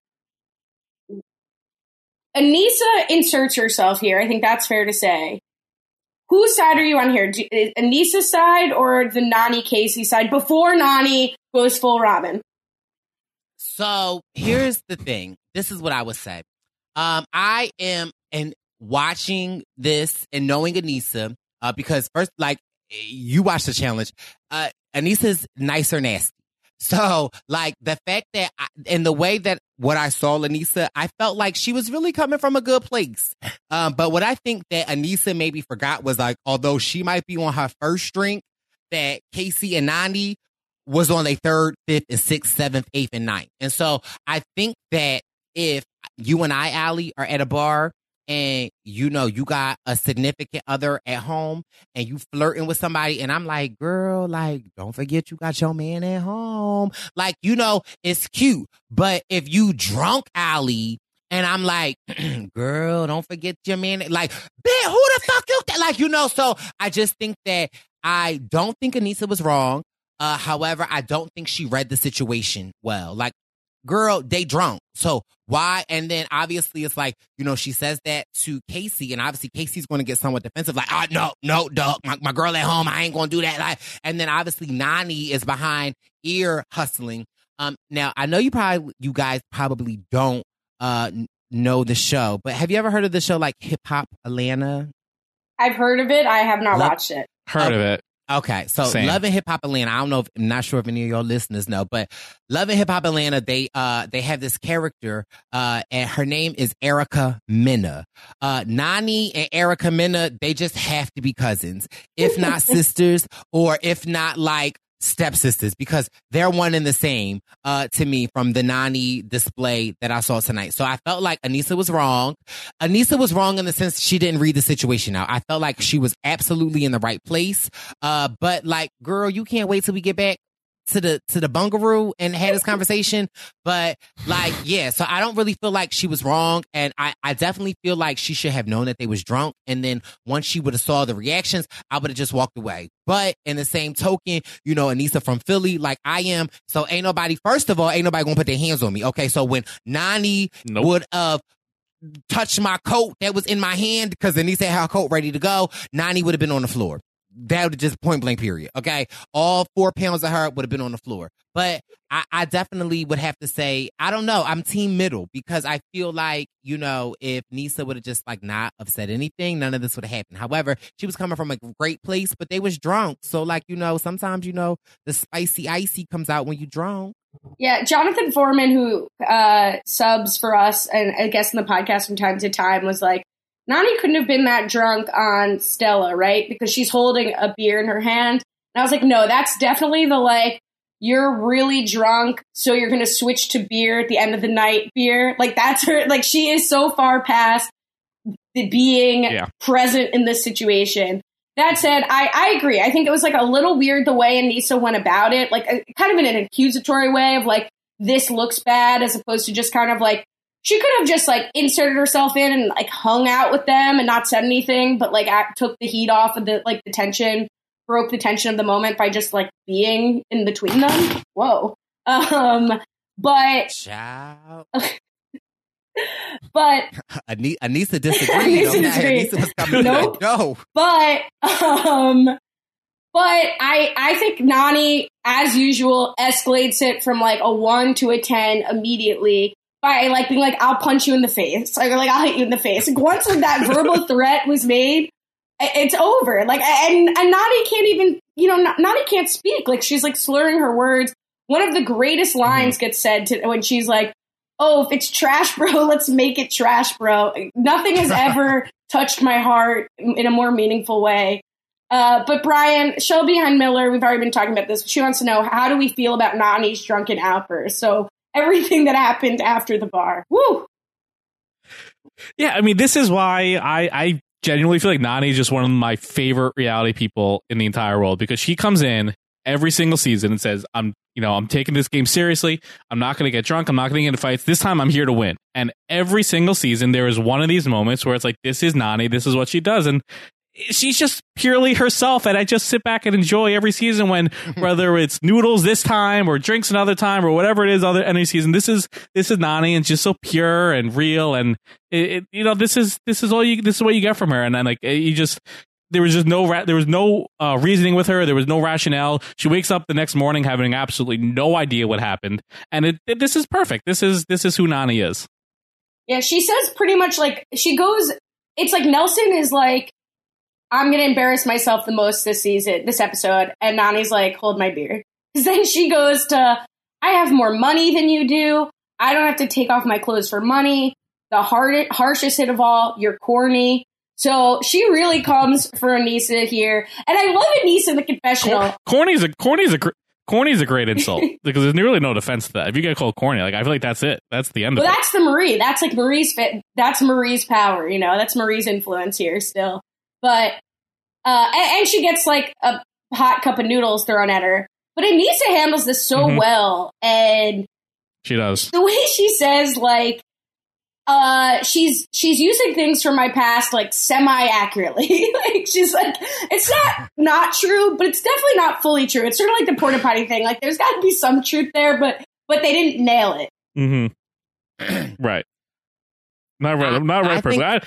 Aneesa inserts herself here. I think that's fair to say. Whose side are you on here? Aneesa's side or the Nany Casey side before Nany goes full Robin? So here's the thing. This is what I would say. I am watching this and knowing Aneesa because first, like you watched the challenge, Aneesa's nice or nasty. So, like, the fact that, in the way that what I saw Aneesa, I felt like she was really coming from a good place. But what I think that Aneesa maybe forgot was, like, although she might be on her first drink, that Casey and Nany was on their third, fifth, and sixth, seventh, eighth, and ninth. And so I think that if you and I, Allie, are at a bar and you know you got a significant other at home and you flirting with somebody, and I'm like, girl, like, don't forget you got your man at home. Like, you know, it's cute. But if you drunk, Ali, and I'm like, girl, don't forget your man. Like, bitch, who the fuck you? Like, you know, so I just think that I don't think Aneesa was wrong. However, I don't think she read the situation well. Like, girl, they drunk. So why? And then obviously it's like, you know, she says that to Casey, and obviously Casey's going to get somewhat defensive. Like, no, dog, my girl at home, I ain't going to do that. Like, and then obviously Nany is behind ear hustling. Now I know you guys probably don't know the show, but have you ever heard of the show like Hip Hop Atlanta? I've heard of it. I have not watched it. Heard of it. Okay, so Same. Love and Hip Hop Atlanta. I don't know. I'm not sure if any of your listeners know, but Love and Hip Hop Atlanta. They have this character, and her name is Erica Mena. Nany and Erica Mena, they just have to be cousins, if not sisters, or if not like stepsisters, because they're one and the same to me from the Nany display that I saw tonight. So I felt like Aneesa was wrong. Aneesa was wrong in the sense she didn't read the situation out. I felt like she was absolutely in the right place. But like, girl, you can't wait till we get back to the bungaroo and had this conversation. But like, yeah, so I don't really feel like she was wrong. And I definitely feel like she should have known that they was drunk. And then once she would have saw the reactions, I would have just walked away. But in the same token, you know, Aneesa from Philly, like I am. So first of all, ain't nobody gonna put their hands on me. Okay. So when Nany would have touched my coat that was in my hand, because Aneesa had her coat ready to go, Nany would have been on the floor. That would just point blank period. Okay. All 4 pounds of her would have been on the floor. But I definitely would have to say, I don't know. I'm team middle, because I feel like, you know, if Nisa would have just like not upset anything, none of this would have happened. However, she was coming from a great place, but they was drunk. So like, you know, sometimes, you know, the spicy icy comes out when you drunk. Yeah. Jonathan Foreman, who subs for us and I guess in the podcast from time to time, was like, Nany couldn't have been that drunk on Stella, right? Because she's holding a beer in her hand. And I was like, no, that's definitely the like, you're really drunk, so you're going to switch to beer at the end of the night beer. Like, that's her. Like, she is so far past the being present in this situation. That said, I agree. I think it was like a little weird the way Aneesa went about it, like kind of in an accusatory way of like, this looks bad, as opposed to just kind of like, she could have just like inserted herself in and like hung out with them and not said anything, but like took the heat off of the like the tension, broke the tension of the moment by just like being in between them. Whoa. But child. But Aneesa disagreed. Aneesa was coming nope. No. But I think Nany, as usual, escalates it from like a 1 to a 10 immediately. By like being like, I'll punch you in the face. Like I'll hit you in the face. Like once that verbal threat was made, it's over. Like, and Nany can't even, you know, Nany can't speak. Like she's like slurring her words. One of the greatest lines gets said when she's like, oh, if it's trash, bro, let's make it trash, bro. Nothing has ever touched my heart in a more meaningful way. But Brian, Shelby Hine Miller, we've already been talking about this. She wants to know, how do we feel about Nany's drunken outburst? So everything that happened after the bar. Woo! Yeah, I mean, this is why I genuinely feel like Nany is just one of my favorite reality people in the entire world, because she comes in every single season and says, I'm taking this game seriously. I'm not going to get drunk. I'm not going to get into fights. This time I'm here to win. And every single season, there is one of these moments where it's like, this is Nany. This is what she does. And she's just purely herself, and I just sit back and enjoy every season when, whether it's noodles this time or drinks another time or whatever it is, any season. This is Nany, and just so pure and real, and this is what you get from her, and then like there was no reasoning with her. There was no rationale. She wakes up the next morning having absolutely no idea what happened, and this is perfect. This is who Nany is. Yeah, she says pretty much like she goes. It's like Nelson is like, I'm going to embarrass myself the most this episode. And Nany's like, hold my beer. Because then she goes to, I have more money than you do. I don't have to take off my clothes for money. The harshest hit of all, you're corny. So she really comes for Aneesa here. And I love Aneesa in the confessional. corny is a great insult because there's really no defense to that. If you get called corny, like I feel like that's it. That's the end of it. That's the Marie. That's like Marie's fit. That's Marie's power. You know, that's Marie's influence here still. But and she gets like a hot cup of noodles thrown at her. But Aneesa handles this so well, and she does. The way she says like she's using things from my past like semi-accurately. Like she's like, it's not true, but it's definitely not fully true. It's sort of like the porta potty thing. Like there's got to be some truth there, but they didn't nail it. Right. Not right.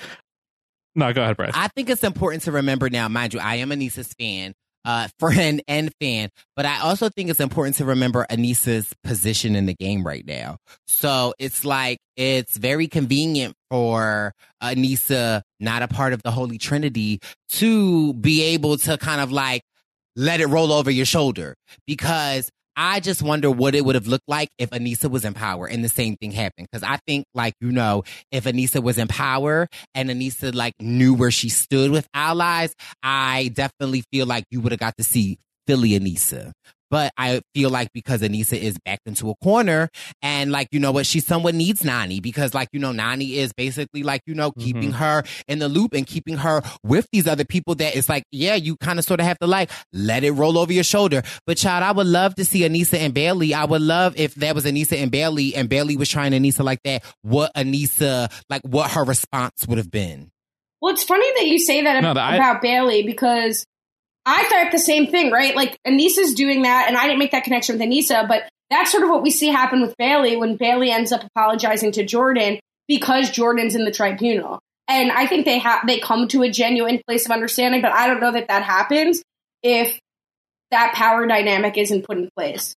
No, go ahead, Bryce. I think it's important to remember now, mind you, I am Aneesa's friend and fan, but I also think it's important to remember Aneesa's position in the game right now. So it's like, it's very convenient for Aneesa, not a part of the Holy Trinity, to be able to kind of like let it roll over your shoulder, because I just wonder what it would have looked like if Aneesa was in power and the same thing happened. Because I think, like, you know, if Aneesa was in power and Aneesa, like, knew where she stood with allies, I definitely feel like you would have got to see Philly Aneesa. But I feel like because Aneesa is backed into a corner and, like, you know what, she somewhat needs Nany because, like, you know, Nany is basically, like, you know, keeping her in the loop and keeping her with these other people that it's like, yeah, you kind of sort of have to, like, let it roll over your shoulder. But, child, I would love to see Aneesa and Bailey. I would love if that was Aneesa and Bailey was trying Aneesa like that, what Aneesa, like, what her response would have been. Well, it's funny that you say that about Bailey because I thought the same thing, right? Like, Aneesa's doing that, and I didn't make that connection with Aneesa, but that's sort of what we see happen with Bailey when Bailey ends up apologizing to Jordan because Jordan's in the tribunal. And I think they come to a genuine place of understanding, but I don't know that happens if that power dynamic isn't put in place.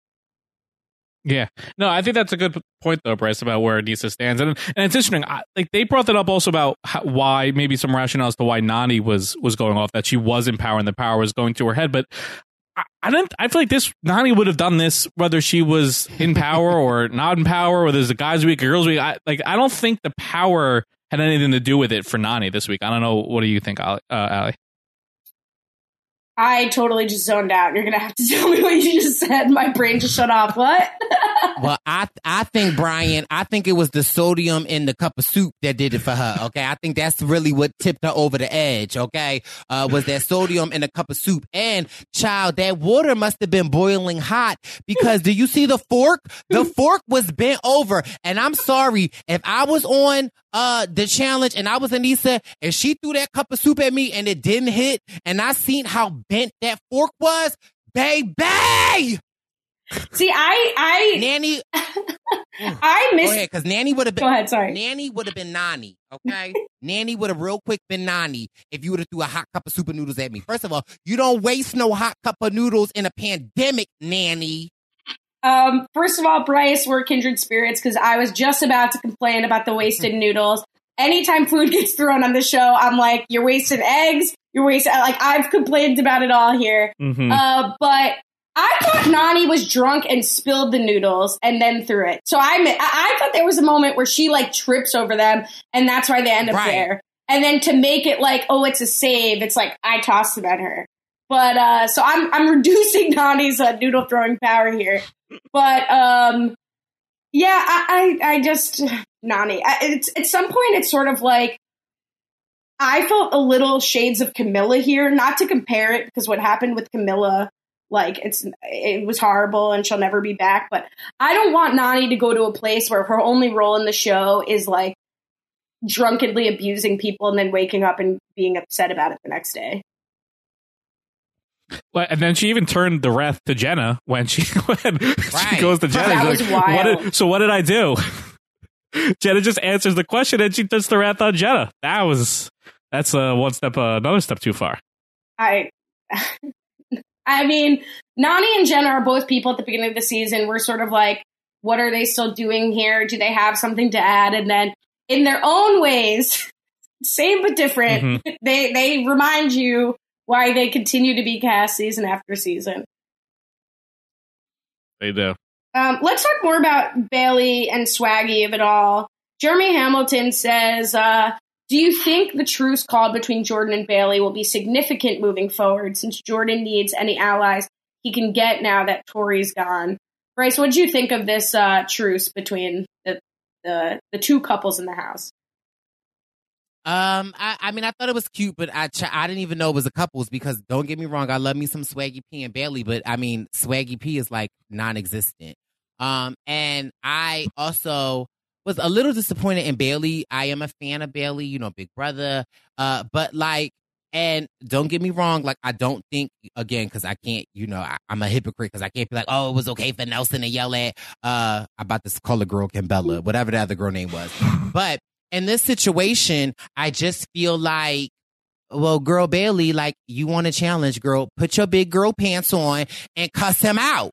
Yeah. No, I think that's a good point, though, Bryce, about where Aneesa stands. And it's interesting. Like, they brought that up also about why, maybe some rationale as to why Nany was going off, that she was in power and the power was going to her head. But I feel like Nany would have done this whether she was in power or not in power, or there's a guys' week, a girls' week. I don't think the power had anything to do with it for Nany this week. I don't know. What do you think, Allie? I totally just zoned out. You're going to have to tell me what you just said. My brain just shut off. What? Well, I think, Brian, it was the sodium in the cup of soup that did it for her, okay? I think that's really what tipped her over the edge, okay? Was that sodium in a cup of soup. And, child, that water must have been boiling hot because do you see the fork? The fork was bent over. And I'm sorry, if I was on the challenge and I was Aneesa and she threw that cup of soup at me and it didn't hit and I seen how bent that fork was, baby! See, Nany. I missed. Go ahead, because Nany would have been. Go ahead, sorry. Nany would have been Nany, okay? Nany would have real quick been Nany if you would have threw a hot cup of soup and noodles at me. First of all, you don't waste no hot cup of noodles in a pandemic, Nany. First of all, Bryce, we're kindred spirits because I was just about to complain about the wasted noodles. Anytime food gets thrown on the show, I'm like, you're wasting eggs. You're wasting. Like, I've complained about it all here. But I thought Nany was drunk and spilled the noodles and then threw it. So I thought there was a moment where she like trips over them and that's why they end up there. And then to make it like, oh, it's a save, it's like I tossed them at her. But so I'm reducing Nany's noodle throwing power here. But yeah, I just Nany. It's at some point it's sort of like I felt a little shades of Camilla here. Not to compare it because what happened with Camilla, like it was horrible and she'll never be back. But I don't want Nany to go to a place where her only role in the show is like drunkenly abusing people and then waking up and being upset about it the next day. Well, and then she even turned the wrath to Jenna when she goes to Jenna. That was like, wild. What did I do? Jenna just answers the question and she turns the wrath on Jenna. That's another step too far. I mean, Nany and Jenna are both people at the beginning of the season. We're sort of like, what are they still doing here? Do they have something to add? And then in their own ways, same but different, they remind you why they continue to be cast season after season. They do. Let's talk more about Bailey and Swaggy of it all. Jeremy Hamilton says, do you think the truce called between Jordan and Bailey will be significant moving forward since Jordan needs any allies he can get now that Tori's gone. Bryce, what did you think of this truce between the two couples in the house? I mean, I thought it was cute, but I didn't even know it was a couples because don't get me wrong, I love me some Swaggy P and Bailey, but I mean, Swaggy P is like non-existent. And I also was a little disappointed in Bailey. I am a fan of Bailey, you know, Big Brother. But like, and don't get me wrong, like, I don't think, again, because I can't, you know, I'm a hypocrite because I can't be like, oh, it was okay for Nelson to yell at, about this color girl, Kimbella, whatever the other girl name was. But in this situation, I just feel like, well, girl Bailey, like, you want a challenge, girl, put your big girl pants on and cuss him out.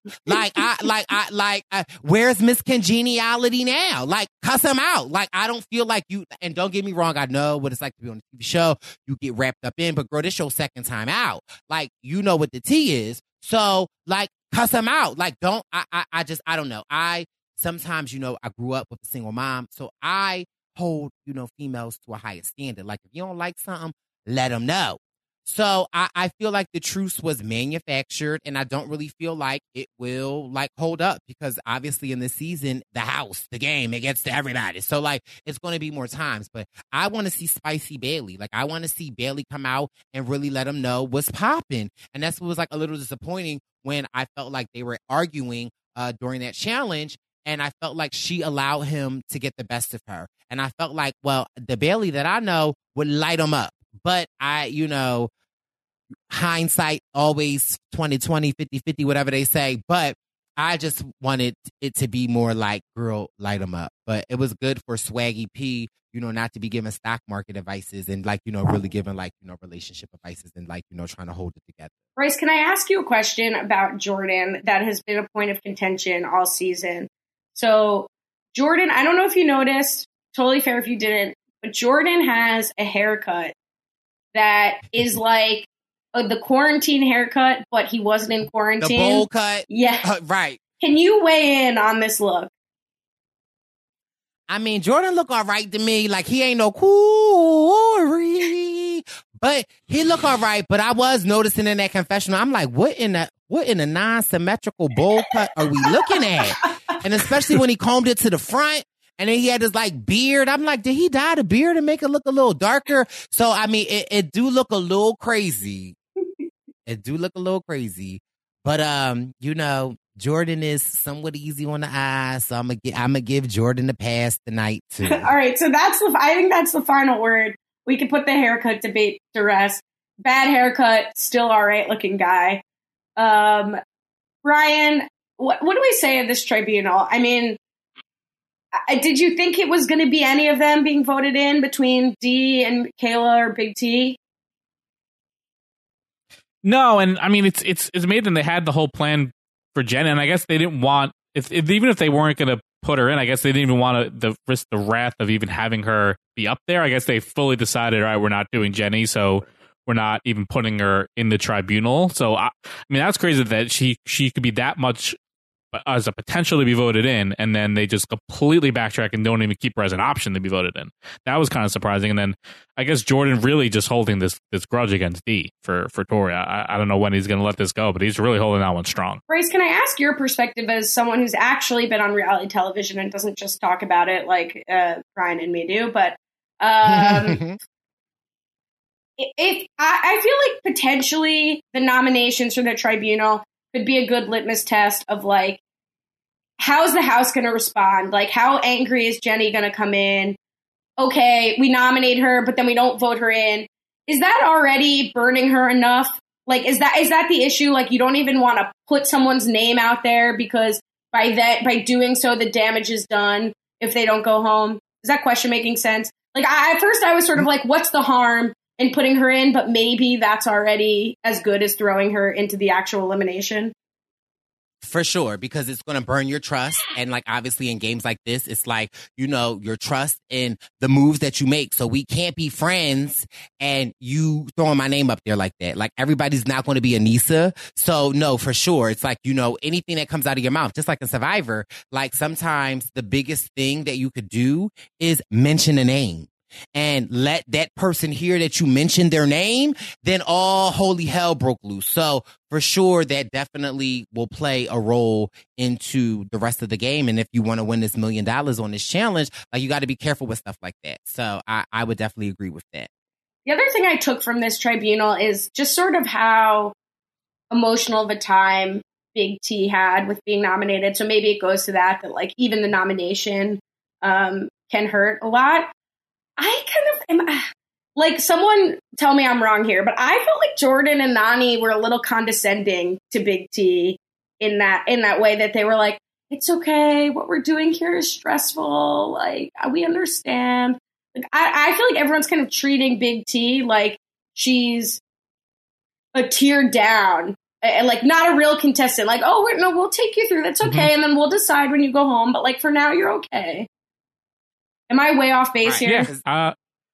Where's Miss Congeniality now? Like, cuss him out. Like, I don't feel like you, and don't get me wrong, I know what it's like to be on a TV show. You get wrapped up in, but girl, this your second time out. Like, you know what the tea is. So, like, cuss him out. Like, I don't know. Sometimes, you know, I grew up with a single mom, so I hold, you know, females to a higher standard. Like, if you don't like something, let them know. So I feel like the truce was manufactured, and I don't really feel like it will like hold up because obviously in this season, the house, the game, it gets to everybody. So like it's going to be more times, but I want to see Spicy Bailey. Like I want to see Bailey come out and really let them know what's popping. And that's what was like a little disappointing when I felt like they were arguing during that challenge. And I felt like she allowed him to get the best of her. And I felt like, well, the Bailey that I know would light him up. But you know, hindsight always 20/20, 50/50, whatever they say. But I just wanted it to be more like, girl, light him up. But it was good for Swaggy P, you know, not to be giving stock market advices and like, you know, really giving like, you know, relationship advices and like, you know, trying to hold it together. Bryce, can I ask you a question about Jordan that has been a point of contention all season? So Jordan, I don't know if you noticed, totally fair if you didn't, but Jordan has a haircut that is like the quarantine haircut, but he wasn't in quarantine. The bowl cut. Yeah. Right. Can you weigh in on this look? I mean, Jordan look all right to me. Like, he ain't no Corey, but he look all right. But I was noticing in that confessional, I'm like, what in a non-symmetrical bowl cut are we looking at? And especially when he combed it to the front. And then he had this like beard. I'm like, did he dye the beard and make it look a little darker? So, I mean, it do look a little crazy. It do look a little crazy. But, you know, Jordan is somewhat easy on the eyes. So I'm gonna give Jordan the pass tonight too. All right. So I think that's the final word. We can put the haircut debate to rest. Bad haircut, still all right looking guy. Brian, what do we say of this tribunal? I mean, did you think it was going to be any of them being voted in between D and Kayla or Big T? No, and I mean it's amazing they had the whole plan for Jenna, and I guess they didn't want even if they weren't going to put her in, I guess they didn't even want to risk the wrath of even having her be up there. I guess they fully decided, all right, we're not doing Jenny, so we're not even putting her in the tribunal. So I mean that's crazy that she could be that much as a potential to be voted in, and then they just completely backtrack and don't even keep her as an option to be voted in. That was kind of surprising. And then I guess Jordan really just holding this grudge against D for Tori. I don't know when he's going to let this go, but he's really holding that one strong. Bryce, can I ask your perspective as someone who's actually been on reality television and doesn't just talk about it like Brian and me do, but if I feel like potentially the nominations for the tribunal could be a good litmus test of like, how's the house going to respond? Like, how angry is Jenny going to come in? Okay, we nominate her, but then we don't vote her in. Is that already burning her enough? Like, is that the issue? Like, you don't even want to put someone's name out there because by doing so, the damage is done if they don't go home. Is that question making sense? Like, at first I was sort of like, what's the harm in putting her in? But maybe that's already as good as throwing her into the actual elimination. For sure, because it's going to burn your trust. And like, obviously in games like this, it's like, you know, your trust in the moves that you make. So we can't be friends and you throwing my name up there like that. Like, everybody's not going to be Anissa. So no, for sure. It's like, you know, anything that comes out of your mouth, just like in Survivor, like sometimes the biggest thing that you could do is mention a name. and let that person hear that you mentioned their name, then all holy hell broke loose. So for sure, that definitely will play a role into the rest of the game. And if you want to win this $1 million on this challenge, like, you got to be careful with stuff like that. So I would definitely agree with that. The other thing I took from this tribunal is just sort of how emotional of a time Big T had with being nominated. So maybe it goes to that like even the nomination can hurt a lot. I kind of am like, someone tell me I'm wrong here, but I felt like Jordan and Nany were a little condescending to Big T in that way, that they were like, it's okay, what we're doing here is stressful, like, we understand. Like, I feel like everyone's kind of treating Big T like she's a tier down, and like not a real contestant. Like, oh, no, we'll take you through. That's okay, and then we'll decide when you go home. But like for now, you're okay. Am I way off base here? Yeah.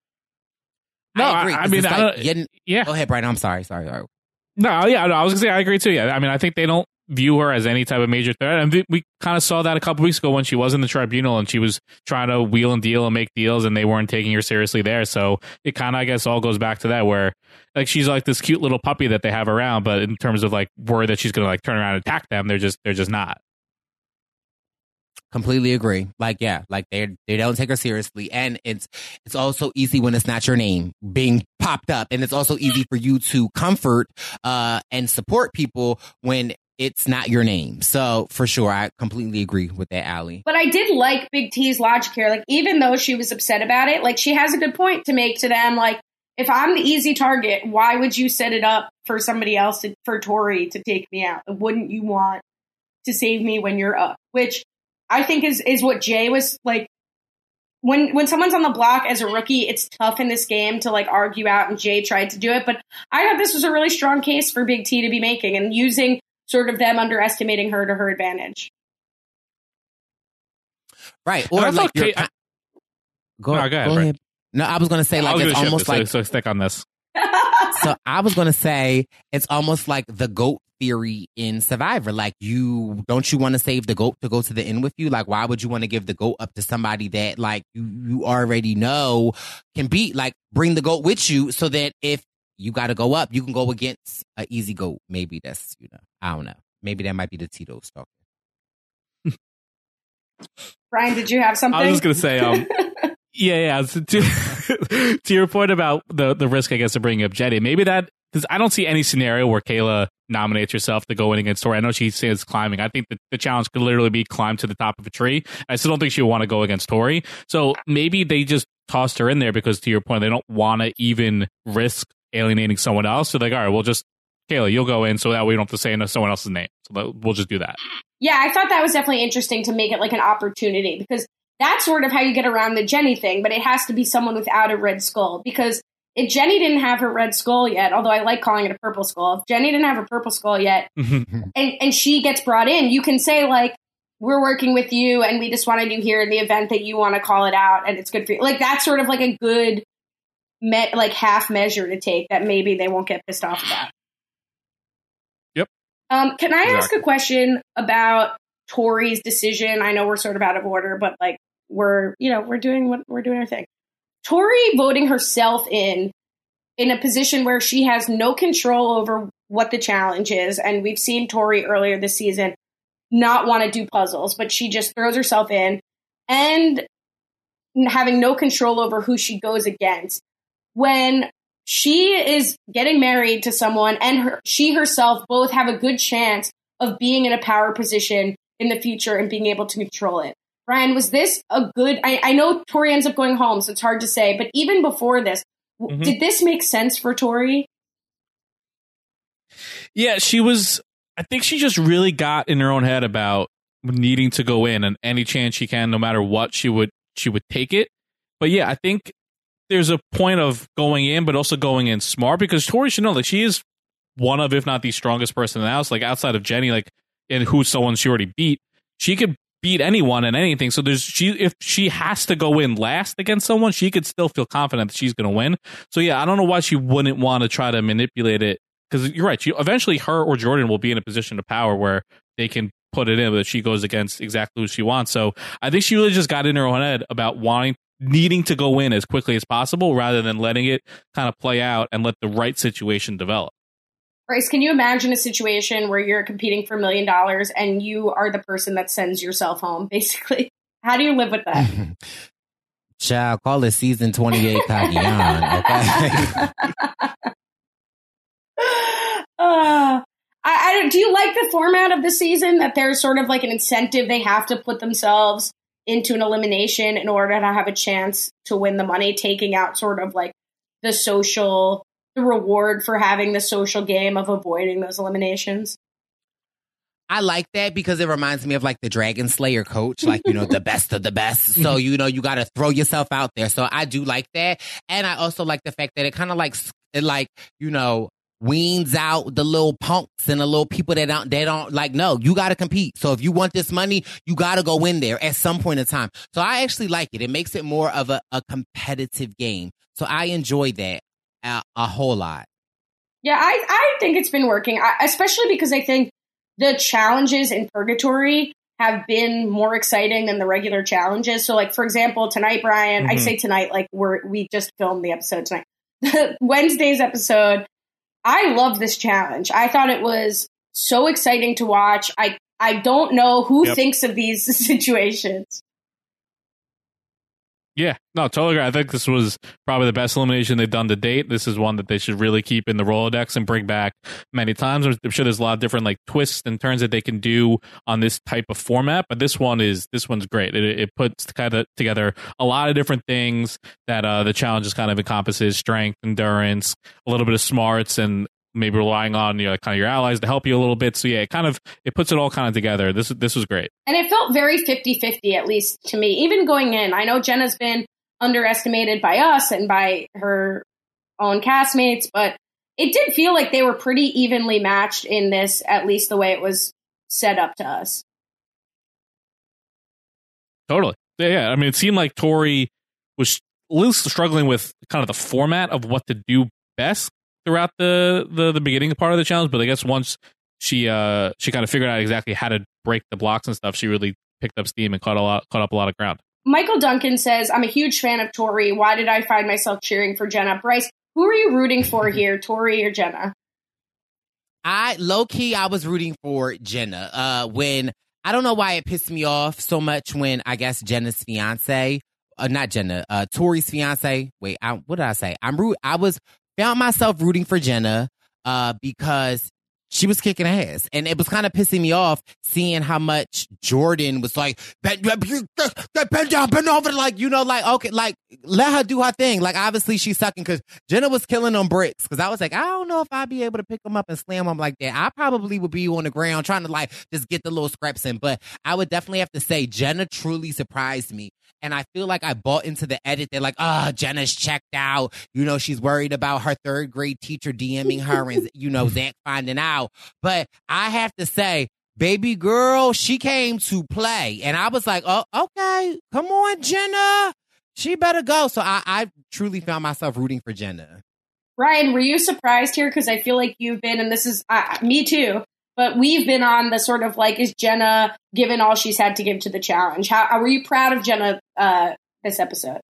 No, I agree. I mean, like, yeah. Go ahead, Brian. I'm sorry. No, yeah, I was gonna say I agree too. Yeah, I mean, I think they don't view her as any type of major threat, and we kind of saw that a couple weeks ago when she was in the tribunal and she was trying to wheel and deal and make deals, and they weren't taking her seriously there. So it kind of, I guess, all goes back to that, where like she's like this cute little puppy that they have around, but in terms of like worry that she's gonna like turn around and attack them, they're just not. Completely agree. Like, yeah, like they don't take her seriously. And it's also easy when it's not your name being popped up. And it's also easy for you to comfort and support people when it's not your name. So for sure, I completely agree with that, Allie. But I did like Big T's logic here. Like, even though she was upset about it, like, she has a good point to make to them. Like, if I'm the easy target, why would you set it up for somebody else, for Tori to take me out? Wouldn't you want to save me when you're up? Which I think is what Jay was like. When someone's on the block as a rookie, it's tough in this game to like argue out, and Jay tried to do it. But I thought this was a really strong case for Big T to be making, and using sort of them underestimating her to her advantage. Right. Or like go ahead. No, I was going to say, like, it's almost like, so stick on this. So I was going to say it's almost like the GOAT theory in Survivor. Like, you want to save the GOAT to go to the end with you? Like, why would you want to give the GOAT up to somebody that like you already know can beat? Like, bring the GOAT with you so that if you got to go up, you can go against an easy GOAT. Maybe that's, I don't know. Maybe that might be the Tito's talking. Brian, did you have something? I was just going to say, yeah. So to your point about the risk, I guess, of bringing up Jenny, maybe that, because I don't see any scenario where Kayla nominates herself to go in against Tori. I know she says climbing. I think that the challenge could literally be climb to the top of a tree. I still don't think she'll want to go against Tori. So maybe they just tossed her in there because, to your point, they don't want to even risk alienating someone else. So like, all right, we'll just, Kayla, you'll go in, so that way we don't have to say someone else's name. So we'll just do that. Yeah, I thought that was definitely interesting to make it like an opportunity, because that's sort of how you get around the Jenny thing, but it has to be someone without a red skull. Because if Jenny didn't have her red skull yet, although I like calling it a purple skull, if Jenny didn't have her purple skull yet, and she gets brought in, you can say, like, we're working with you and we just wanted you here in the event that you want to call it out and it's good for you. Like, that's sort of like a good half measure to take that maybe they won't get pissed off about. Yep. Can I ask a question about Tori's decision? I know we're sort of out of order, but like, we're doing our thing. Tori voting herself in a position where she has no control over what the challenge is. And we've seen Tori earlier this season not want to do puzzles, but she just throws herself in, and having no control over who she goes against. When she is getting married to someone and she herself both have a good chance of being in a power position in the future and being able to control it. Brian, was this a good... I know Tori ends up going home, so it's hard to say, but even before this, did this make sense for Tori? Yeah, I think she just really got in her own head about needing to go in, and any chance she can, no matter what, she would take it. But yeah, I think there's a point of going in, but also going in smart, because Tori should know that she is one of, if not the strongest person in the house, like outside of Jenny, like, and who's someone she already beat. She could beat anyone and anything. So if she has to go in last against someone, she could still feel confident that she's going to win. So yeah, I don't know why she wouldn't want to try to manipulate it, because you're right. Eventually her or Jordan will be in a position of power where they can put it in, but she goes against exactly who she wants. So I think she really just got in her own head about wanting needing to go in as quickly as possible rather than letting it kind of play out and let the right situation develop. Bryce, can you imagine a situation where you're competing for $1 million and you are the person that sends yourself home, basically? How do you live with that? Child, call it season 28 Cagayan, okay? Do you like the format of the season, that there's sort of like an incentive they have to put themselves into an elimination in order to have a chance to win the money, taking out sort of like the reward for having the social game of avoiding those eliminations? I like that because it reminds me of like the Dragon Slayer coach, like, you know, the best of the best. So, you know, you got to throw yourself out there. So I do like that. And I also like the fact that it kind of like, you know, weans out the little punks and the little people that don't like, no, you got to compete. So if you want this money, you got to go in there at some point in time. So I actually like it. It makes it more of a competitive game. So I enjoy that a whole lot. Yeah, I think it's been working, especially because I think the challenges in Purgatory have been more exciting than the regular challenges. So, like, for example, tonight, Brian, I say tonight, like we just filmed the episode tonight. Wednesday's episode, I love this challenge. I thought it was so exciting to watch. I don't know who thinks of these situations. Yeah, no, totally agree. I think this was probably the best elimination they've done to date. This is one that they should really keep in the Rolodex and bring back many times. I'm sure there's a lot of different like twists and turns that they can do on this type of format, but this one's great. It puts kind of together a lot of different things that the challenges kind of encompasses: strength, endurance, a little bit of smarts, and maybe relying on kind of your allies to help you a little bit. So yeah, it puts it all kind of together. This was great. And it felt very 50-50, at least to me. Even going in, I know Jenna's been underestimated by us and by her own castmates, but it did feel like they were pretty evenly matched in this, at least the way it was set up to us. Totally. Yeah. I mean, it seemed like Tori was a little struggling with kind of the format of what to do best throughout the beginning part of the challenge, but I guess once she kind of figured out exactly how to break the blocks and stuff, she really picked up steam and caught up a lot of ground. Michael Duncan says, "I'm a huge fan of Tori. Why did I find myself cheering for Jenna?" Bryce, who are you rooting for here, Tori or Jenna? I was rooting for Jenna. When I don't know why it pissed me off so much when I guess Jenna's fiance, not Jenna, Tori's fiance. Wait, what did I say? Found myself rooting for Jenna because she was kicking ass. And it was kind of pissing me off seeing how much Jordan was like, bend down, bend over. Like, you know, like, okay, like, let her do her thing. Like, obviously she's sucking because Jenna was killing them bricks. Because I was like, I don't know if I'd be able to pick them up and slam them like that. I probably would be on the ground trying to, like, just get the little scraps in. But I would definitely have to say Jenna truly surprised me. And I feel like I bought into the edit. They're like, Jenna's checked out. You know, she's worried about her third grade teacher DMing her and, you know, Zach finding out. But I have to say, baby girl, she came to play. And I was like, oh, okay, come on, Jenna. She better go. So I truly found myself rooting for Jenna. Ryan, were you surprised here? Because I feel like you've been, and this is me too, but we've been on the sort of like, is Jenna given all she's had to give to the challenge? How were you proud of Jenna this episode?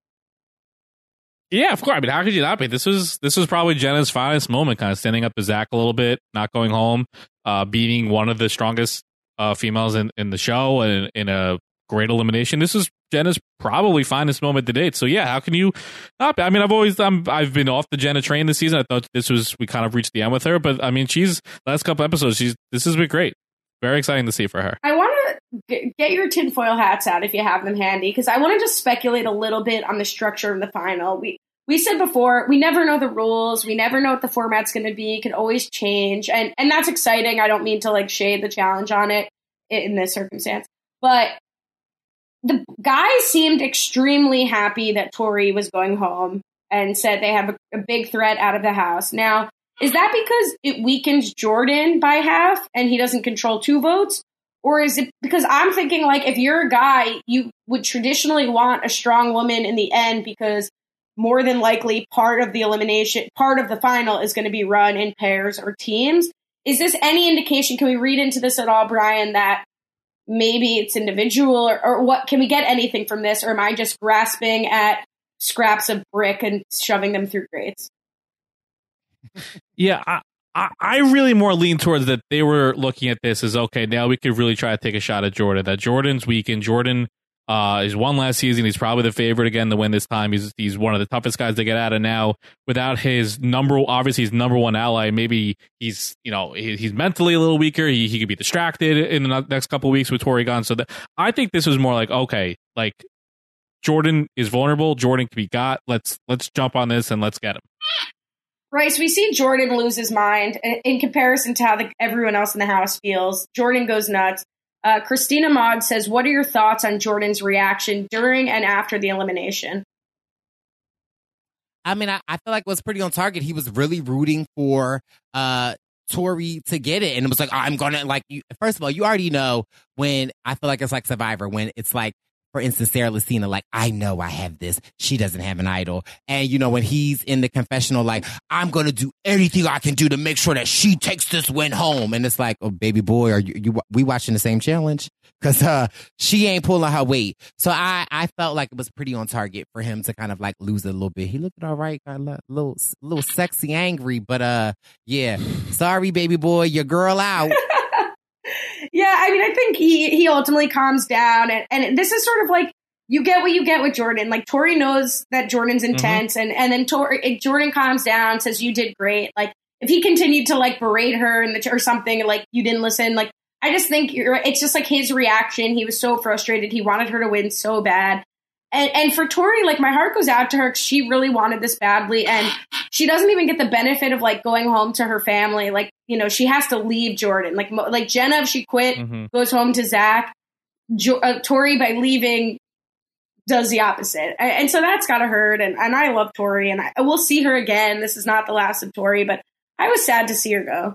Yeah, of course. I mean, how could you not be? This was probably Jenna's finest moment, kind of standing up to Zach a little bit, not going home, beating one of the strongest females in the show and in a great elimination. This is Jenna's probably finest moment to date. So yeah, how can you not be? I mean, I've been off the Jenna train this season. I thought we kind of reached the end with her, but I mean, last couple episodes, this has been great. Very exciting to see for her. I want to get your tinfoil hats out if you have them handy, because I want to just speculate a little bit on the structure of the final. We said before, we never know the rules. We never know what the format's going to be. It could always change. And that's exciting. I don't mean to like shade the challenge on it in this circumstance. But the guys seemed extremely happy that Tori was going home and said they have a big threat out of the house. Now, is that because it weakens Jordan by half and he doesn't control 2 votes? Or is it because I'm thinking like if you're a guy, you would traditionally want a strong woman in the end because more than likely part of the final is going to be run in pairs or teams. Is this any indication? Can we read into this at all, Brian, that maybe it's individual, or what? Can we get anything from this, or am I just grasping at scraps of brick and shoving them through grates? Yeah, I really more lean towards that they were looking at this as, okay, now we could really try to take a shot at Jordan. That Jordan's weakened. Jordan is won last season. He's probably the favorite again to win this time. He's one of the toughest guys to get out of now. Without his number one ally, maybe he's mentally a little weaker. He could be distracted in the next couple of weeks with Tori gone. So I think this was more like, okay, like Jordan is vulnerable. Jordan can be got. Let's jump on this and let's get him. Right, so we see Jordan lose his mind in comparison to how everyone else in the house feels. Jordan goes nuts. Christina Maud says, what are your thoughts on Jordan's reaction during and after the elimination? I mean, I feel like it was pretty on target. He was really rooting for Tori to get it. And it was like, I'm going to, like, first of all, you already know when, I feel like it's like Survivor, when it's like, for instance, Sarah Lucina, like, I know I have this. She doesn't have an idol. And, when he's in the confessional, like, I'm going to do anything I can do to make sure that she takes this win home. And it's like, oh, baby boy, we watching the same challenge? Because she ain't pulling her weight. So I felt like it was pretty on target for him to kind of, like, lose it a little bit. He looked all right, got a little sexy angry. But, yeah, sorry, baby boy, your girl out. Yeah, I mean, I think he ultimately calms down, and this is sort of like, you get what you get with Jordan. Like, Tori knows that Jordan's intense, and then Jordan calms down, says, you did great. Like, if he continued to, like, berate her or something, like, you didn't listen, like, I just think it's just, like, his reaction. He was so frustrated. He wanted her to win so bad. And for Tori, like, my heart goes out to her because she really wanted this badly. And she doesn't even get the benefit of, like, going home to her family. Like, she has to leave Jordan. Like Jenna, if she quit, goes home to Zach. Tori, by leaving, does the opposite. And so that's got to hurt. And I love Tori. And I will see her again. This is not the last of Tori. But I was sad to see her go.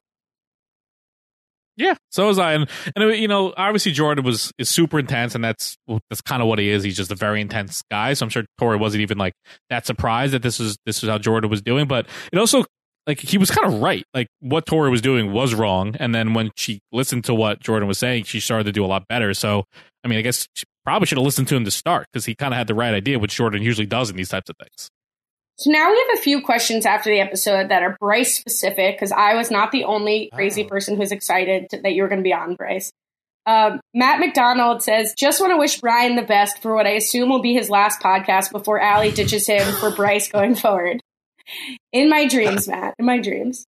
Yeah, so was I, and obviously Jordan is super intense, and that's kind of what he is. He's just a very intense guy. So I'm sure Tori wasn't even like that surprised that this is how Jordan was doing. But it also, like, he was kind of right. Like, what Tori was doing was wrong, and then when she listened to what Jordan was saying, she started to do a lot better. So I mean, I guess she probably should have listened to him to start, because he kind of had the right idea, which Jordan usually does in these types of things. So now we have a few questions after the episode that are Bryce specific, because I was not the only crazy person who's excited that you were going to be on, Bryce. Matt McDonald says, just want to wish Brian the best for what I assume will be his last podcast before Allie ditches him for Bryce going forward. In my dreams, Matt. In my dreams.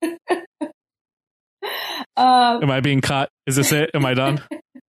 Am I being cut? Is this it? Am I done?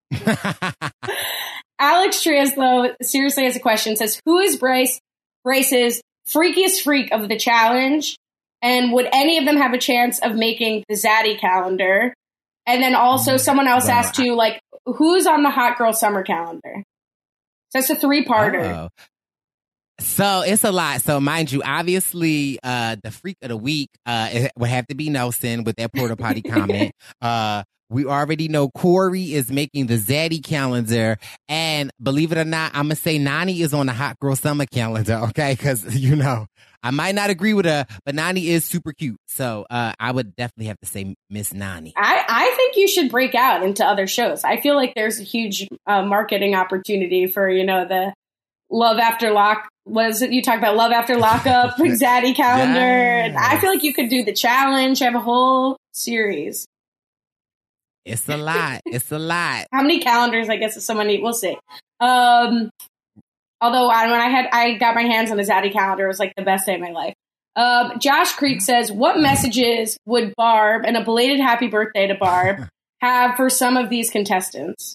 Alex Trias, though, seriously has a question. Says, who is Bryce's freakiest freak of the challenge, and would any of them have a chance of making the Zaddy calendar? And then also someone else asked too, like, who's on the Hot Girl Summer calendar? So it's a 3-parter. So it's a lot. So mind you, obviously, the freak of the week it would have to be Nelson with that porta potty comment. We already know Corey is making the Zaddy calendar. And believe it or not, I'm going to say Nani is on the Hot Girl Summer calendar, okay? Because, I might not agree with her, but Nani is super cute. So I would definitely have to say Miss Nani. I think you should break out into other shows. I feel like there's a huge marketing opportunity for, the Love After Lock. What is it? You talk about Love After Lockup, Zaddy calendar. Yes. And I feel like you could do the challenge, have a whole series. It's a lot. It's a lot. How many calendars, I guess, if someone needs? We'll see. Although when I got my hands on a Zaddy calendar, it was like the best day of my life. Josh Creek says, what messages would Barb, and a belated happy birthday to Barb, have for some of these contestants?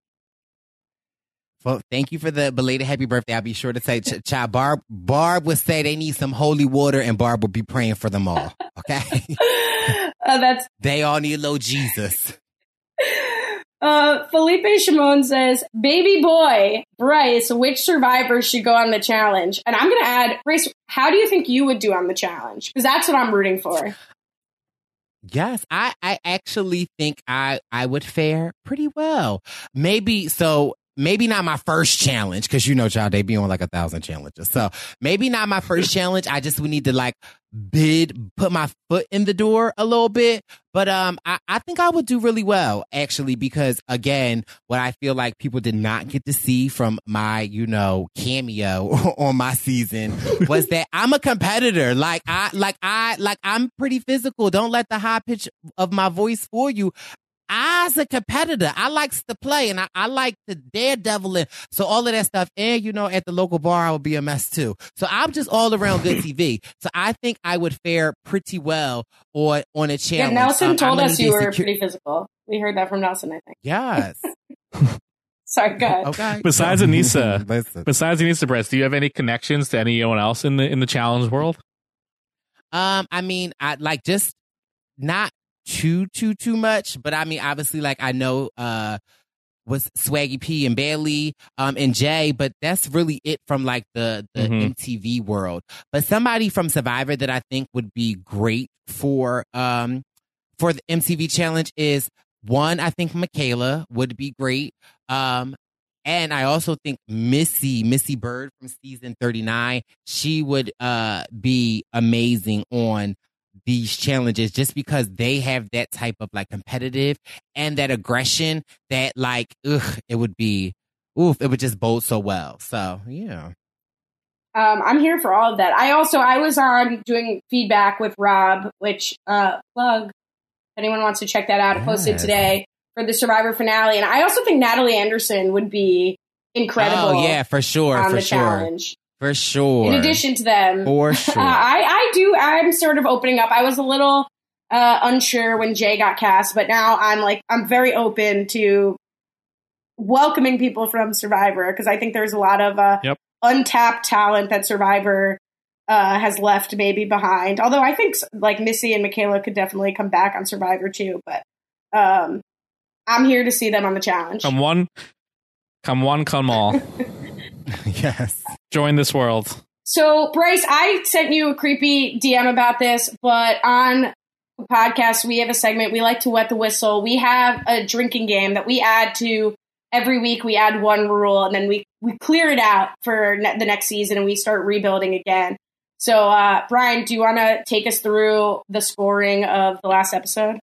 Well, thank you for the belated happy birthday. I'll be sure to say, child, Barb would say they need some holy water, and Barb will be praying for them all. Okay? They all need a little Jesus. Felipe Shimon says, baby boy, Bryce, which survivor should go on the challenge? And I'm going to add, Bryce, how do you think you would do on the challenge? Because that's what I'm rooting for. Yes, I actually think I would fare pretty well. Maybe, so maybe not my first challenge, because you know, child, they be on like 1,000 challenges. So maybe not my first challenge. I just would need to like put my foot in the door a little bit. But I think I would do really well, actually, because again, what I feel like people did not get to see from my, you know, cameo on my season was that I'm a competitor. I'm pretty physical. Don't let the high pitch of my voice fool you. As a competitor, I likes to play, and I like to daredevil it. So all of that stuff, and you know, at the local bar, I would be a mess too. So I'm just all around good TV. So I think I would fare pretty well on a challenge. Yeah, Nelson told us you were pretty physical. We heard that from Nelson, I think. Yes. Sorry, go ahead. Okay. Besides Anissa Brett, do you have any connections to anyone else in the challenge world? I mean, I like just not too much, but I mean, obviously, like I know was Swaggy P and Bailey and Jay, but that's really it from like the MTV world. But somebody from Survivor that I think would be great for the MTV challenge is one. I think Michaela would be great. And I also think Missy Bird from season 39, she would be amazing on these challenges, just because they have that type of like competitive and that aggression that like, it would just bode so well. So, yeah. I'm here for all of that. I was on doing feedback with Rob, which, plug, if anyone wants to check that out, I posted today for the Survivor finale. And I also think Natalie Anderson would be incredible. Oh, yeah, for sure. On for the sure. challenge. For sure. In addition to them. For sure. I'm sort of opening up. I was a little unsure when Jay got cast, but now I'm very open to welcoming people from Survivor, because I think there's a lot of untapped talent that Survivor has left maybe behind. Although I think like Missy and Michaela could definitely come back on Survivor too, but I'm here to see them on the challenge. Come one, come all. Yes. Join this world. So, Bryce, I sent you a creepy DM about this, but on the podcast, we have a segment. We like to wet the whistle. We have a drinking game that we add to every week. We add one rule, and then we clear it out for the next season, and we start rebuilding again. So, Brian, do you want to take us through the scoring of the last episode?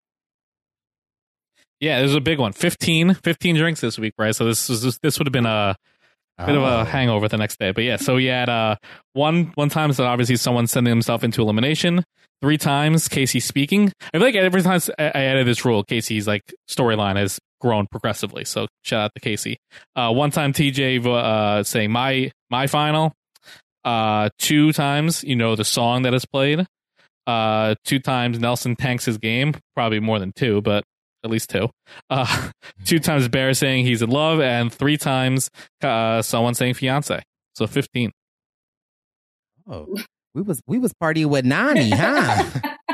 Yeah, there's a big one. 15 drinks this week, Bryce. So this would have been a bit of a hangover the next day. But yeah, so we had one time, so obviously someone sending himself into elimination. 3 times Casey speaking. I feel like every time I added this rule, Casey's like storyline has grown progressively. So shout out to Casey. 1 time TJ saying my final. 2 times, the song that is played. 2 times Nelson tanks his game. Probably more than 2, but at least 2. 2 times Bear saying he's in love, and 3 times someone saying fiance. So 15. Oh, we was partying with Nani, huh?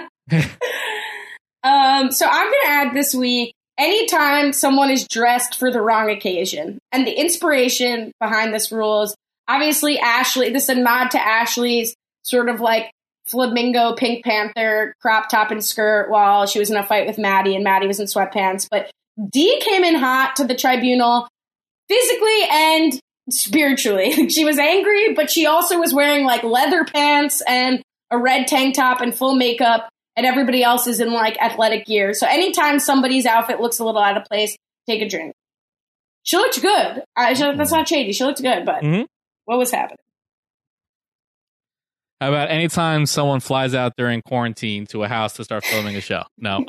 So I'm gonna add this week, anytime someone is dressed for the wrong occasion. And the inspiration behind this rule is obviously Ashley. This is a nod to Ashley's sort of like flamingo Pink Panther crop top and skirt while she was in a fight with Maddie, and Maddie was in sweatpants. But Dee came in hot to the tribunal physically and spiritually. She was angry, but she also was wearing like leather pants and a red tank top and full makeup, and everybody else is in like athletic gear. So anytime somebody's outfit looks a little out of place, take a drink. She looked good. That's not shady. She looked good, but what was happening? How about anytime someone flies out during quarantine to a house to start filming a show? No.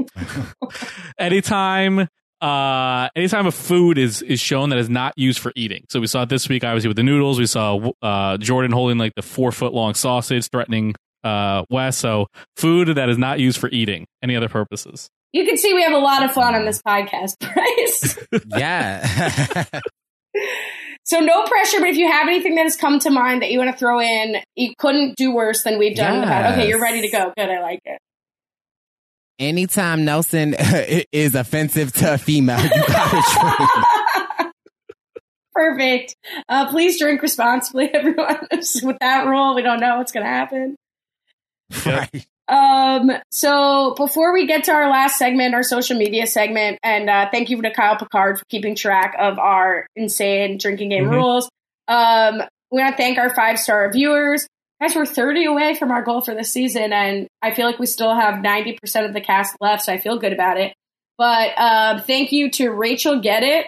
Anytime a food is shown that is not used for eating. So we saw it this week, obviously, with the noodles. We saw Jordan holding like the 4-foot-long sausage threatening Wes. So food that is not used for eating. Any other purposes? You can see we have a lot of fun on this podcast, Bryce. Yeah. So no pressure, but if you have anything that has come to mind that you want to throw in, you couldn't do worse than we've done in the past. Okay, you're ready to go. Good, I like it. Anytime Nelson is offensive to a female, you gotta drink. Perfect. Please drink responsibly, everyone. With that rule, we don't know what's going to happen. Right. So before we get to our last segment, our social media segment, and thank you to Kyle Picard for keeping track of our insane drinking game rules. We want to thank our 5-star viewers. Guys, we're 30 away from our goal for this season, and I feel like we still have 90% of the cast left, so I feel good about it. But thank you to Rachel Get It,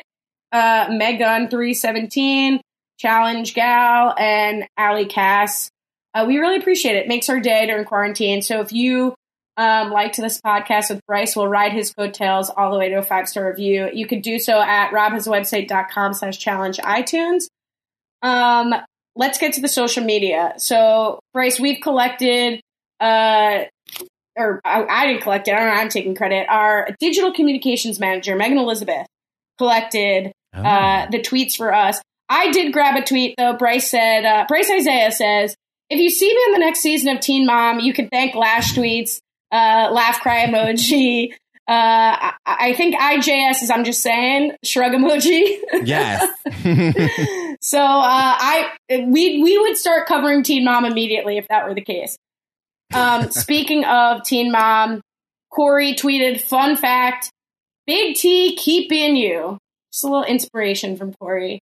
Megun317, Challenge Gal, and Allie Cass. We really appreciate it. It makes our day during quarantine. So if you liked this podcast with Bryce, we'll ride his coattails all the way to a 5-star review. You could do so at robhasawebsite.com/challenge iTunes. Let's get to the social media. So, Bryce, we've collected, I didn't collect it. I don't know. I'm taking credit. Our digital communications manager, Megan Elizabeth, collected the tweets for us. I did grab a tweet, though. Bryce Isaiah says, if you see me in the next season of Teen Mom, you can thank Lash tweets, laugh cry emoji. I think IJS is I'm just saying, shrug emoji. Yes. So we would start covering Teen Mom immediately if that were the case. Speaking of Teen Mom, Corey tweeted, fun fact, Big T, keep being you. Just a little inspiration from Corey.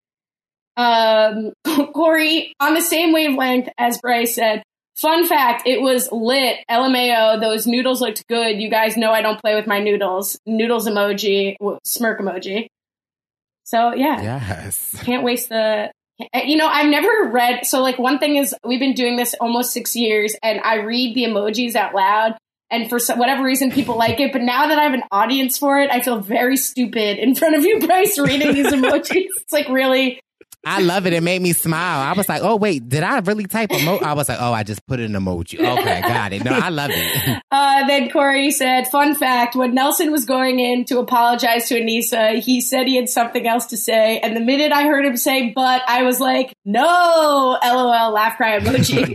Corey, on the same wavelength as Bryce said, fun fact, it was lit. LMAO, those noodles looked good. You guys know I don't play with my noodles. Noodles emoji, smirk emoji. So, yeah. Yes. Can't waste I've never read. So, like, one thing is we've been doing this almost 6 years, and I read the emojis out loud. And for whatever reason, people like it. But now that I have an audience for it, I feel very stupid in front of you, Bryce, reading these emojis. It's like really... I love it. It made me smile. I was like, oh, wait, did I really type emoji? I was like, oh, I just put an emoji. Okay, got it. No, I love it. Then Corey said, fun fact, when Nelson was going in to apologize to Anissa, he said he had something else to say. And the minute I heard him say, but, I was like, no, LOL, laugh cry emoji.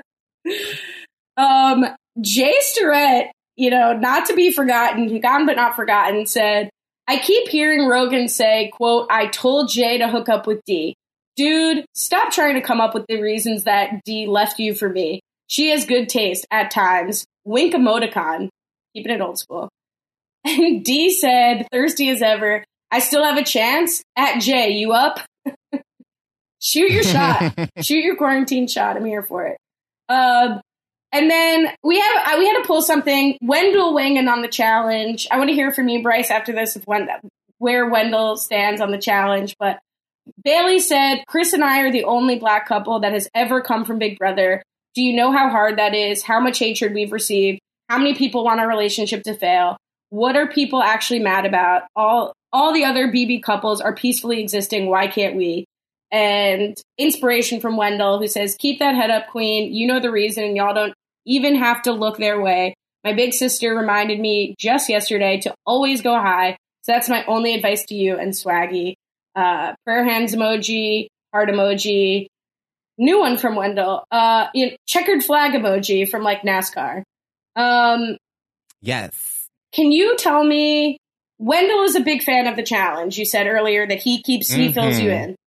Jay Starrett, not to be forgotten, gone but not forgotten, said, I keep hearing Rogan say, quote, I told Jay to hook up with D. Dude, stop trying to come up with the reasons that D left you for me. She has good taste at times. Wink emoticon. Keeping it old school. And D said, thirsty as ever, I still have a chance. At Jay, you up? Shoot your shot. Shoot your quarantine shot. I'm here for it. And then we had to pull something. Wendell weighing in on the challenge. I want to hear from you, Bryce, after this, where Wendell stands on the challenge. But Bailey said, Chris and I are the only Black couple that has ever come from Big Brother. Do you know how hard that is? How much hatred we've received? How many people want our relationship to fail? What are people actually mad about? All the other BB couples are peacefully existing. Why can't we? And inspiration from Wendell, who says, keep that head up, queen. You know the reason. Y'all don't even have to look their way. My big sister reminded me just yesterday to always go high. So that's my only advice to you and Swaggy. Prayer hands emoji, heart emoji. New one from Wendell. Checkered flag emoji from like NASCAR. Yes. Can you tell me, Wendell is a big fan of the challenge. You said earlier that he fills you in.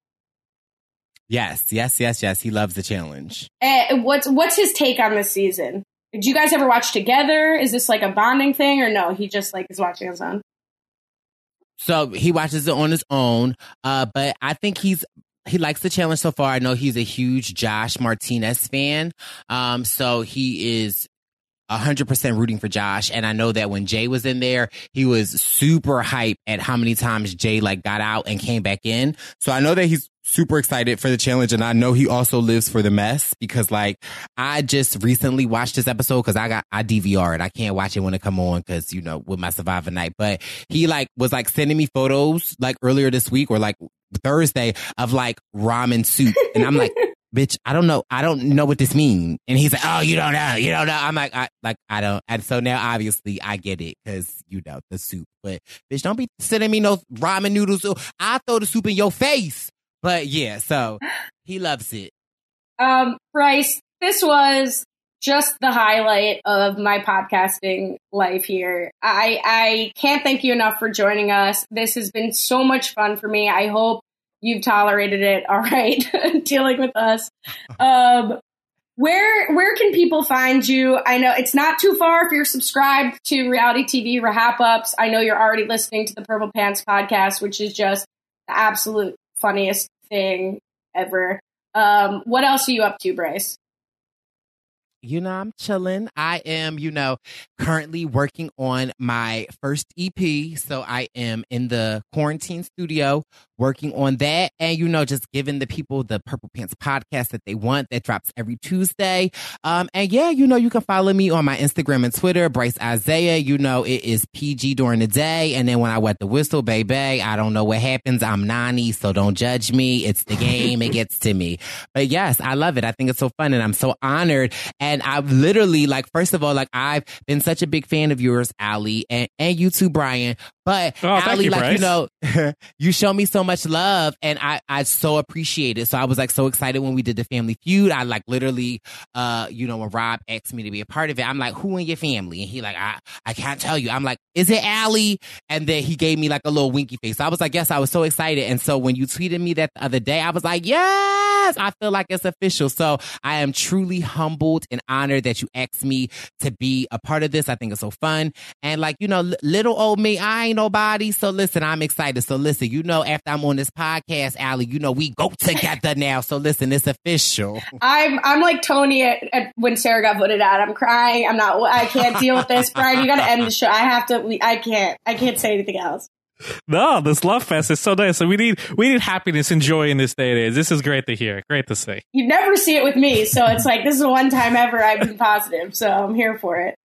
Yes. He loves the challenge. What's his take on this season? Did you guys ever watch together? Is this like a bonding thing, or no? He just like is watching his own. So he watches it on his own. But I think he likes the challenge so far. I know he's a huge Josh Martinez fan. So he is 100% rooting for Josh. And I know that when Jay was in there, he was super hyped at how many times Jay like got out and came back in. So I know that he's super excited for the challenge. And I know he also lives for the mess because like I just recently watched this episode because I DVR it. I can't watch it when it come on because, with my Survivor night. But he like was like sending me photos like earlier this week or like Thursday of like ramen soup. And I'm like, bitch, I don't know what this means. And he's like, oh, you don't know. I'm like, I don't. And so now obviously I get it because, the soup. But bitch, don't be sending me no ramen noodles. I'll throw the soup in your face. But yeah, so he loves it. Bryce, this was just the highlight of my podcasting life here. I can't thank you enough for joining us. This has been so much fun for me. I hope you've tolerated it all right, dealing with us. Where can people find you? I know it's not too far if you're subscribed to Reality TV Wrap Ups. I know you're already listening to the Purple Pants podcast, which is just the absolute funniest thing ever. What else are you up to, Bryce? I'm chilling. I am, currently working on my first EP. So I am in the quarantine studio working on that. And, just giving the people the Purple Pants podcast that they want, that drops every Tuesday. And yeah, you can follow me on my Instagram and Twitter, Bryce Isaiah. It is PG during the day. And then when I wet the whistle, baby, I don't know what happens. I'm Nani, so don't judge me. It's the game. It gets to me. But yes, I love it. I think it's so fun and I'm so honored. And I've literally, first of all, I've been such a big fan of yours, Allie, and you too, Brian. But Allie, you show me so much love and I so appreciate it. So I was so excited when we did the Family Feud. I literally, when Rob asked me to be a part of it, I'm like, who in your family? And he I can't tell you. I'm like, is it Allie? And then he gave me a little winky face. So I was like, yes, I was so excited. And so when you tweeted me that the other day, I was like, yes, I feel like it's official. So I am truly humbled and honored that you asked me to be a part of this. I think it's so fun. And little old me, I ain't nobody. So listen, I'm excited. So listen, after I'm on this podcast, Allie, we go together now. So listen, it's official. I'm like Tony at when Sarah got voted out. I'm crying. I can't deal with this. Brian, you got to end the show. I can't say anything else. No, this Love Fest is so nice. So we need happiness and joy in this day and age. This is great to hear. Great to see. You never see it with me. So it's this is the one time ever I've been positive. So I'm here for it.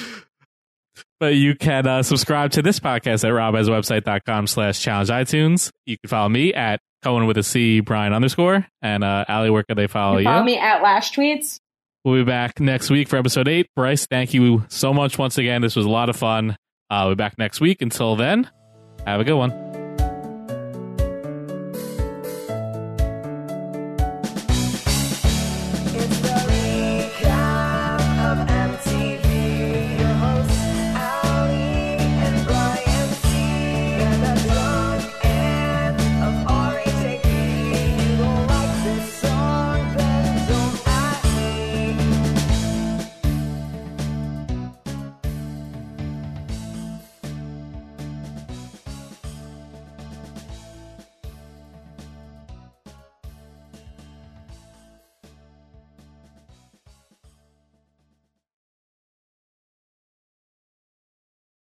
But you can subscribe to this podcast at robhasawebsite.com/challenge iTunes. You can follow me at Cohen with a C, Brian _ and Allie, where can they follow you? Follow me at Lash Tweets. We'll be back next week for episode 8. Bryce, thank you so much once again. This was a lot of fun. We'll be back next week. Until then, have a good one.